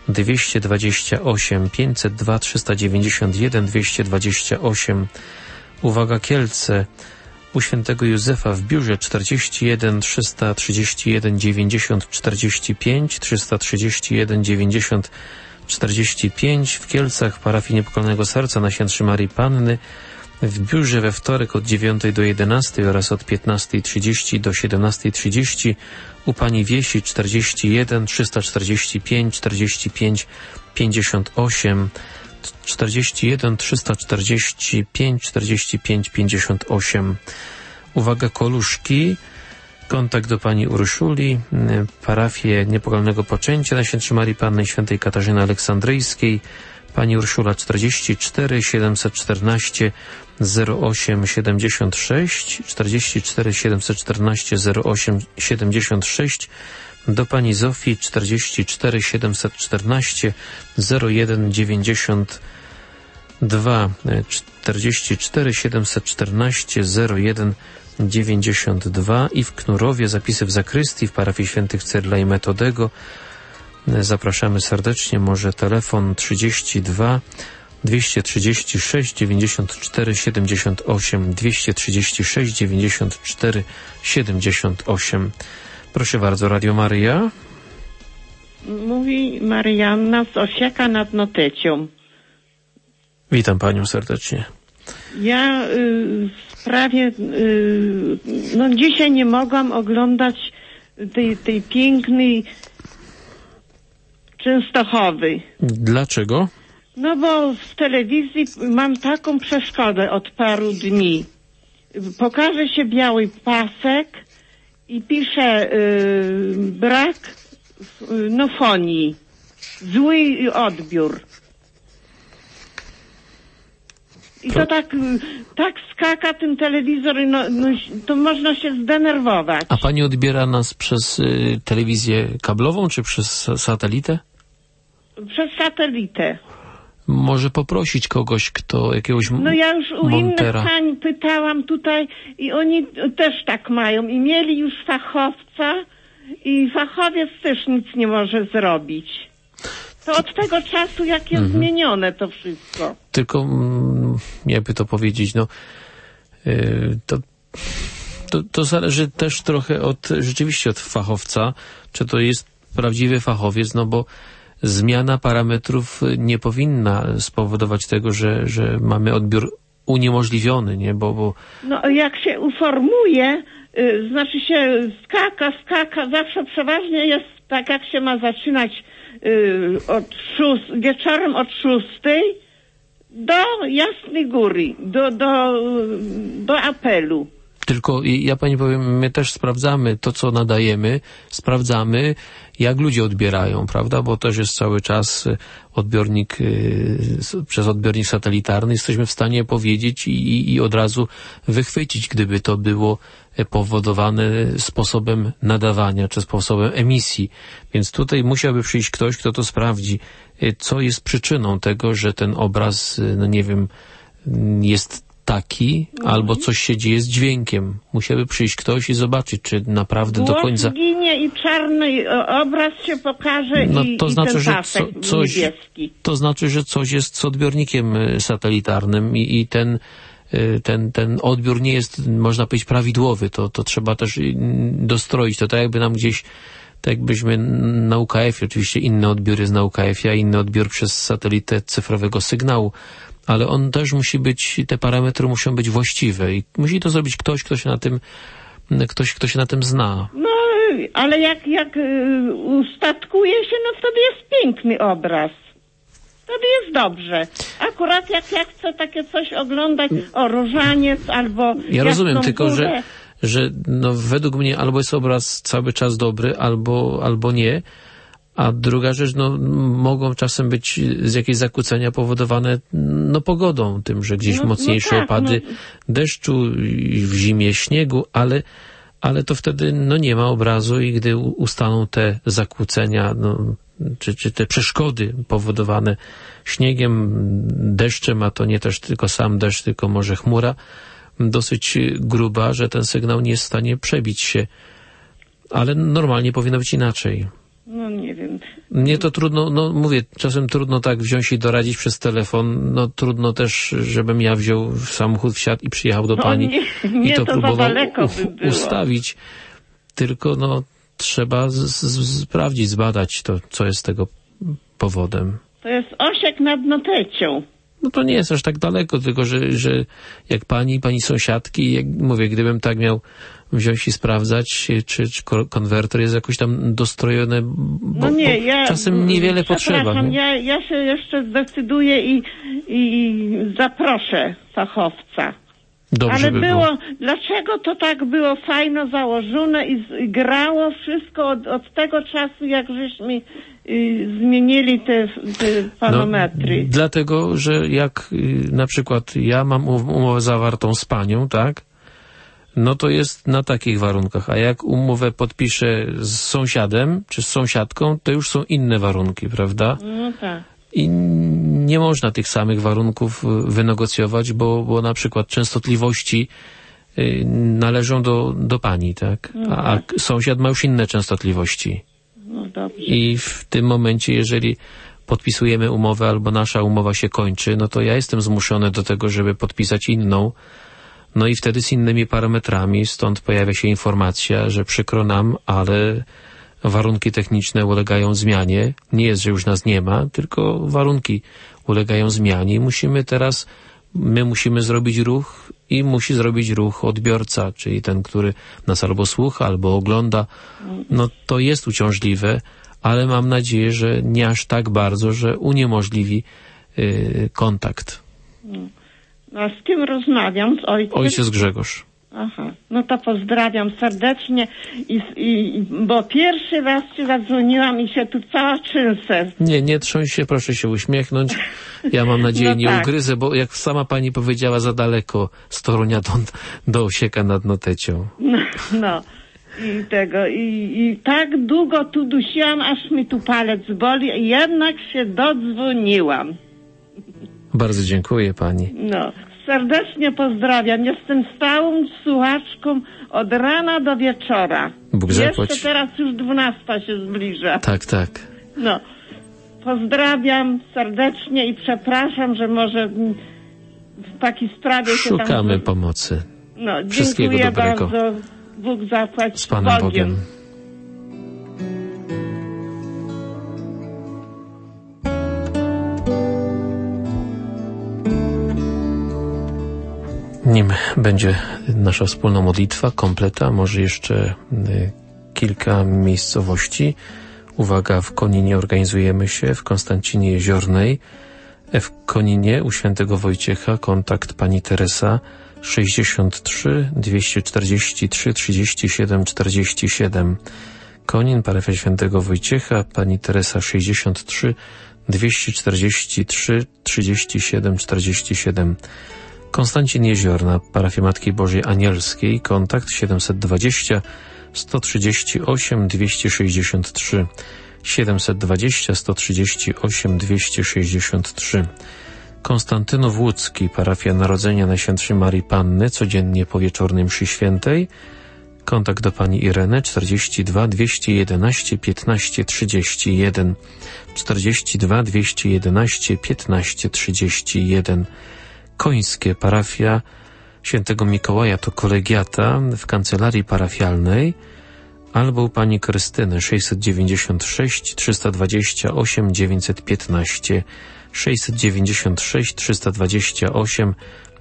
228, 502 391 228. Uwaga, Kielce, u świętego Józefa w biurze 41 331 90 45, 331 90 45. W Kielcach parafii Niepokalnego Serca Najświętszej Maryi Panny w biurze we wtorek od 9 do 11 oraz od 15:30 do 17:30. U pani Wiesi 41 345 45 58, 41 345 45 58. Uwaga, Koluszki, kontakt do pani Urszuli, parafię Niepokalnego Poczęcia Najświętszej Maryi Panny i Świętej Katarzyny Aleksandryjskiej, pani Urszula 44 714 08 76, 44 714 08 76. Do pani Zofii 44 714 01 92, 44 714 01 92. I w Knurowie zapisy w zakrystii w parafii świętych Cyrila i Metodego. Zapraszamy serdecznie. Może telefon 32 236 94 78, 236 94 78. Proszę bardzo, Radio Maryja. Mówi Marianna z Osieka nad Notecią. Witam panią serdecznie. Ja w sprawie, dzisiaj nie mogłam oglądać tej pięknej Częstochowy. Dlaczego? No bo w telewizji mam taką przeszkodę od paru dni. Pokaże się biały pasek i pisze brak fonii. Zły odbiór. I to tak skaka ten telewizor, to można się zdenerwować. A pani odbiera nas przez telewizję kablową, czy przez satelitę? Przez satelitę. Może poprosić kogoś, jakiegoś No ja już u montera. innych pań pytałam tutaj i oni też tak mają. I mieli już fachowca i fachowiec też nic nie może zrobić. To od tego czasu, jak jest zmienione to wszystko. Tylko, jakby to powiedzieć, to zależy też trochę rzeczywiście od fachowca, czy to jest prawdziwy fachowiec, bo zmiana parametrów nie powinna spowodować tego, że mamy odbiór uniemożliwiony, nie? Bo... No jak się uformuje, znaczy się skaka, zawsze przeważnie jest tak, jak się ma zaczynać wieczorem od 6 do Jasnej Góry, do apelu. Tylko ja pani powiem, my też sprawdzamy to, co nadajemy, sprawdzamy, jak ludzie odbierają, prawda? Bo też jest cały czas przez odbiornik satelitarny jesteśmy w stanie powiedzieć i od razu wychwycić, gdyby to było powodowane sposobem nadawania czy sposobem emisji. Więc tutaj musiałby przyjść ktoś, kto to sprawdzi, co jest przyczyną tego, że ten obraz, jest taki, albo coś się dzieje z dźwiękiem. Musiałby przyjść ktoś i zobaczyć, czy naprawdę do końca... ginie i czarny obraz się pokaże i ten pasek niebieski. To znaczy, że coś jest z odbiornikiem satelitarnym i ten odbiór nie jest, można powiedzieć, prawidłowy. To trzeba też dostroić. To tak jakby nam gdzieś, tak jakbyśmy na UKF-ie, oczywiście inny odbiór jest na UKF-ie, a inny odbiór przez satelitę cyfrowego sygnału. Ale on też musi być, te parametry muszą być właściwe i musi to zrobić ktoś, kto się na tym zna. No, ale jak ustatkuje się, wtedy jest piękny obraz. Wtedy jest dobrze. Akurat jak ja chcę takie coś oglądać, różaniec albo ja rozumiem, Jasną tylko Górę, że według mnie albo jest obraz cały czas dobry, albo nie. A druga rzecz, mogą czasem być jakieś zakłócenia powodowane pogodą, tym, że gdzieś mocniejsze opady deszczu, w zimie śniegu, ale to wtedy nie ma obrazu i gdy ustaną te zakłócenia, czy te przeszkody powodowane śniegiem, deszczem, a to nie też tylko sam deszcz, tylko może chmura dosyć gruba, że ten sygnał nie jest w stanie przebić się. Ale normalnie powinno być inaczej. No nie wiem. Mnie to trudno, mówię, czasem trudno tak wziąć i doradzić przez telefon. Trudno też, żebym ja wziął samochód, wsiadł i przyjechał do pani i to próbował ustawić. Tylko trzeba sprawdzić, zbadać to, co jest tego powodem. To jest Osiek nad Notecią. To nie jest aż tak daleko, tylko że jak pani sąsiadki, jak mówię, gdybym tak miał wziąć i sprawdzać, czy konwerter jest jakoś tam dostrojony, bo czasem niewiele potrzeba. Nie? Ja się jeszcze zdecyduję i zaproszę fachowca. Dobrze ale by było. Dlaczego to tak było fajno założone i grało wszystko od tego czasu, jak żeśmy zmienili te panometry? Dlatego, że jak na przykład ja mam umowę zawartą z panią, tak? To jest na takich warunkach, a jak umowę podpiszę z sąsiadem czy z sąsiadką, to już są inne warunki, prawda? No tak. I nie można tych samych warunków wynegocjować, bo na przykład częstotliwości należą do pani, tak? A sąsiad ma już inne częstotliwości. No dobrze. I w tym momencie, jeżeli podpisujemy umowę albo nasza umowa się kończy, to ja jestem zmuszony do tego, żeby podpisać inną. I wtedy z innymi parametrami, stąd pojawia się informacja, że przykro nam, ale warunki techniczne ulegają zmianie. Nie jest, że już nas nie ma, tylko warunki ulegają zmianie i my musimy zrobić ruch i musi zrobić ruch odbiorca, czyli ten, który nas albo słucha, albo ogląda. To jest uciążliwe, ale mam nadzieję, że nie aż tak bardzo, że uniemożliwi kontakt. A z kim rozmawiam? Z ojcem? Ojciec Grzegorz. Aha, no to pozdrawiam serdecznie bo pierwszy raz ci zadzwoniłam i się tu cała trzęsę. Nie trząść się, proszę się uśmiechnąć. Ja mam nadzieję, nie ugryzę, bo jak sama pani powiedziała, za daleko z Torunia do Osieka nad Notecią. No. I tak długo tu dusiłam, aż mi tu palec boli i jednak się dodzwoniłam. Bardzo dziękuję pani. No. Serdecznie pozdrawiam. Jestem stałą słuchaczką od rana do wieczora. Bóg zapłać. Jeszcze teraz już 12 się zbliża. Tak. No. Pozdrawiam serdecznie i przepraszam, że może w takiej sprawie szukamy pomocy. No, wszystkiego dziękuję dobrego. bardzo. Bóg zapłać. Z Panem Bogiem. Nim będzie nasza wspólna modlitwa, kompleta, może jeszcze kilka miejscowości. Uwaga, w Koninie organizujemy się, w Konstancinie Jeziornej. W Koninie u świętego Wojciecha kontakt pani Teresa 63 243 37 47. Konin, parafia świętego Wojciecha, pani Teresa 63 243 37 47. Konstancin Jeziorna, parafia Matki Bożej Anielskiej, kontakt 720 138 263. 720 138 263. Konstantynów Łódzki, parafia Narodzenia Najświętszej Marii Panny, codziennie po wieczornej mszy świętej. Kontakt do pani Ireny 42 211 15 31. 42 211 15 31. Końskie, parafia świętego Mikołaja to kolegiata w kancelarii parafialnej, albo u pani Krystyny 696 328 915. 696 328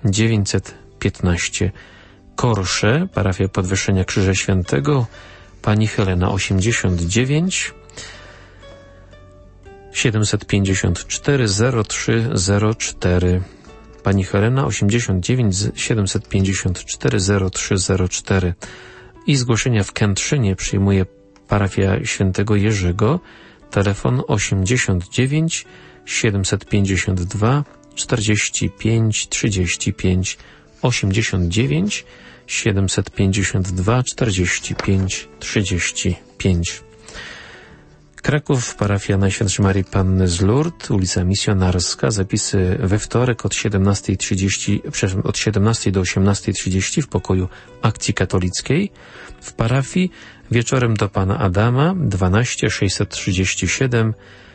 915. Korsze, parafia Podwyższenia Krzyża Świętego, pani Helena 89 754 0304. Pani Helena 89 754 0304. I zgłoszenia w Kętrzynie przyjmuje parafia świętego Jerzego. Telefon 89 752 45 35. 89 752 45 35. Kraków, parafia Najświętszej Marii Panny z Lourdes, ulica Misjonarska. Zapisy we wtorek od 17 do 18:30 w pokoju akcji katolickiej. W parafii wieczorem do pana Adama 12 637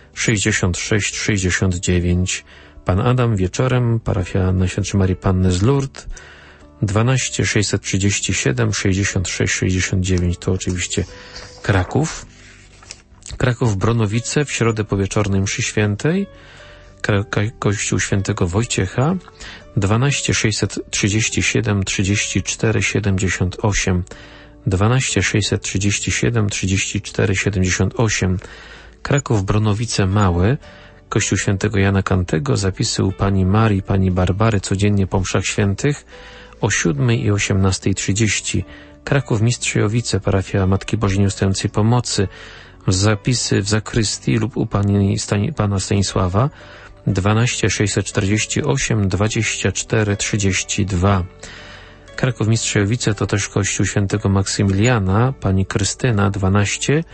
66 69. Pan Adam wieczorem, parafia Najświętszej Marii Panny z Lourdes 12 637 66 69. To oczywiście Kraków. Kraków Bronowice w środę po wieczornej mszy świętej. Kościół świętego Wojciecha 12 637 34 78. 12 637 34 78. Kraków Bronowice Małe, Kościół świętego Jana Kantego. Zapisy u pani Marii, pani Barbary codziennie po mszach świętych o 7 i 18:30. Kraków Mistrzejowice, parafia Matki Bożej Nieustającej Pomocy. Zapisy w zakrystii lub u pana Stanisława 12 648 24 32. Kraków Mistrzejowice to też Kościół świętego Maksymiliana, pani Krystyna 12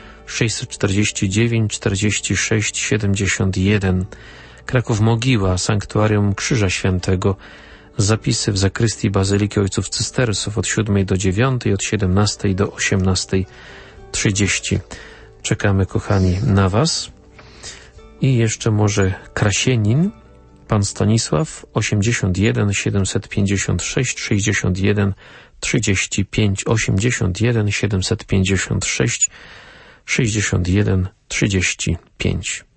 649 46 71. Kraków Mogiła, Sanktuarium Krzyża Świętego. Zapisy w zakrystii Bazyliki Ojców Cystersów od 7 do 9 i od 17 do 18:30. Czekamy, kochani, na was. I jeszcze może Krasienin, pan Stanisław 81 756 61 35. 81 756 61 35.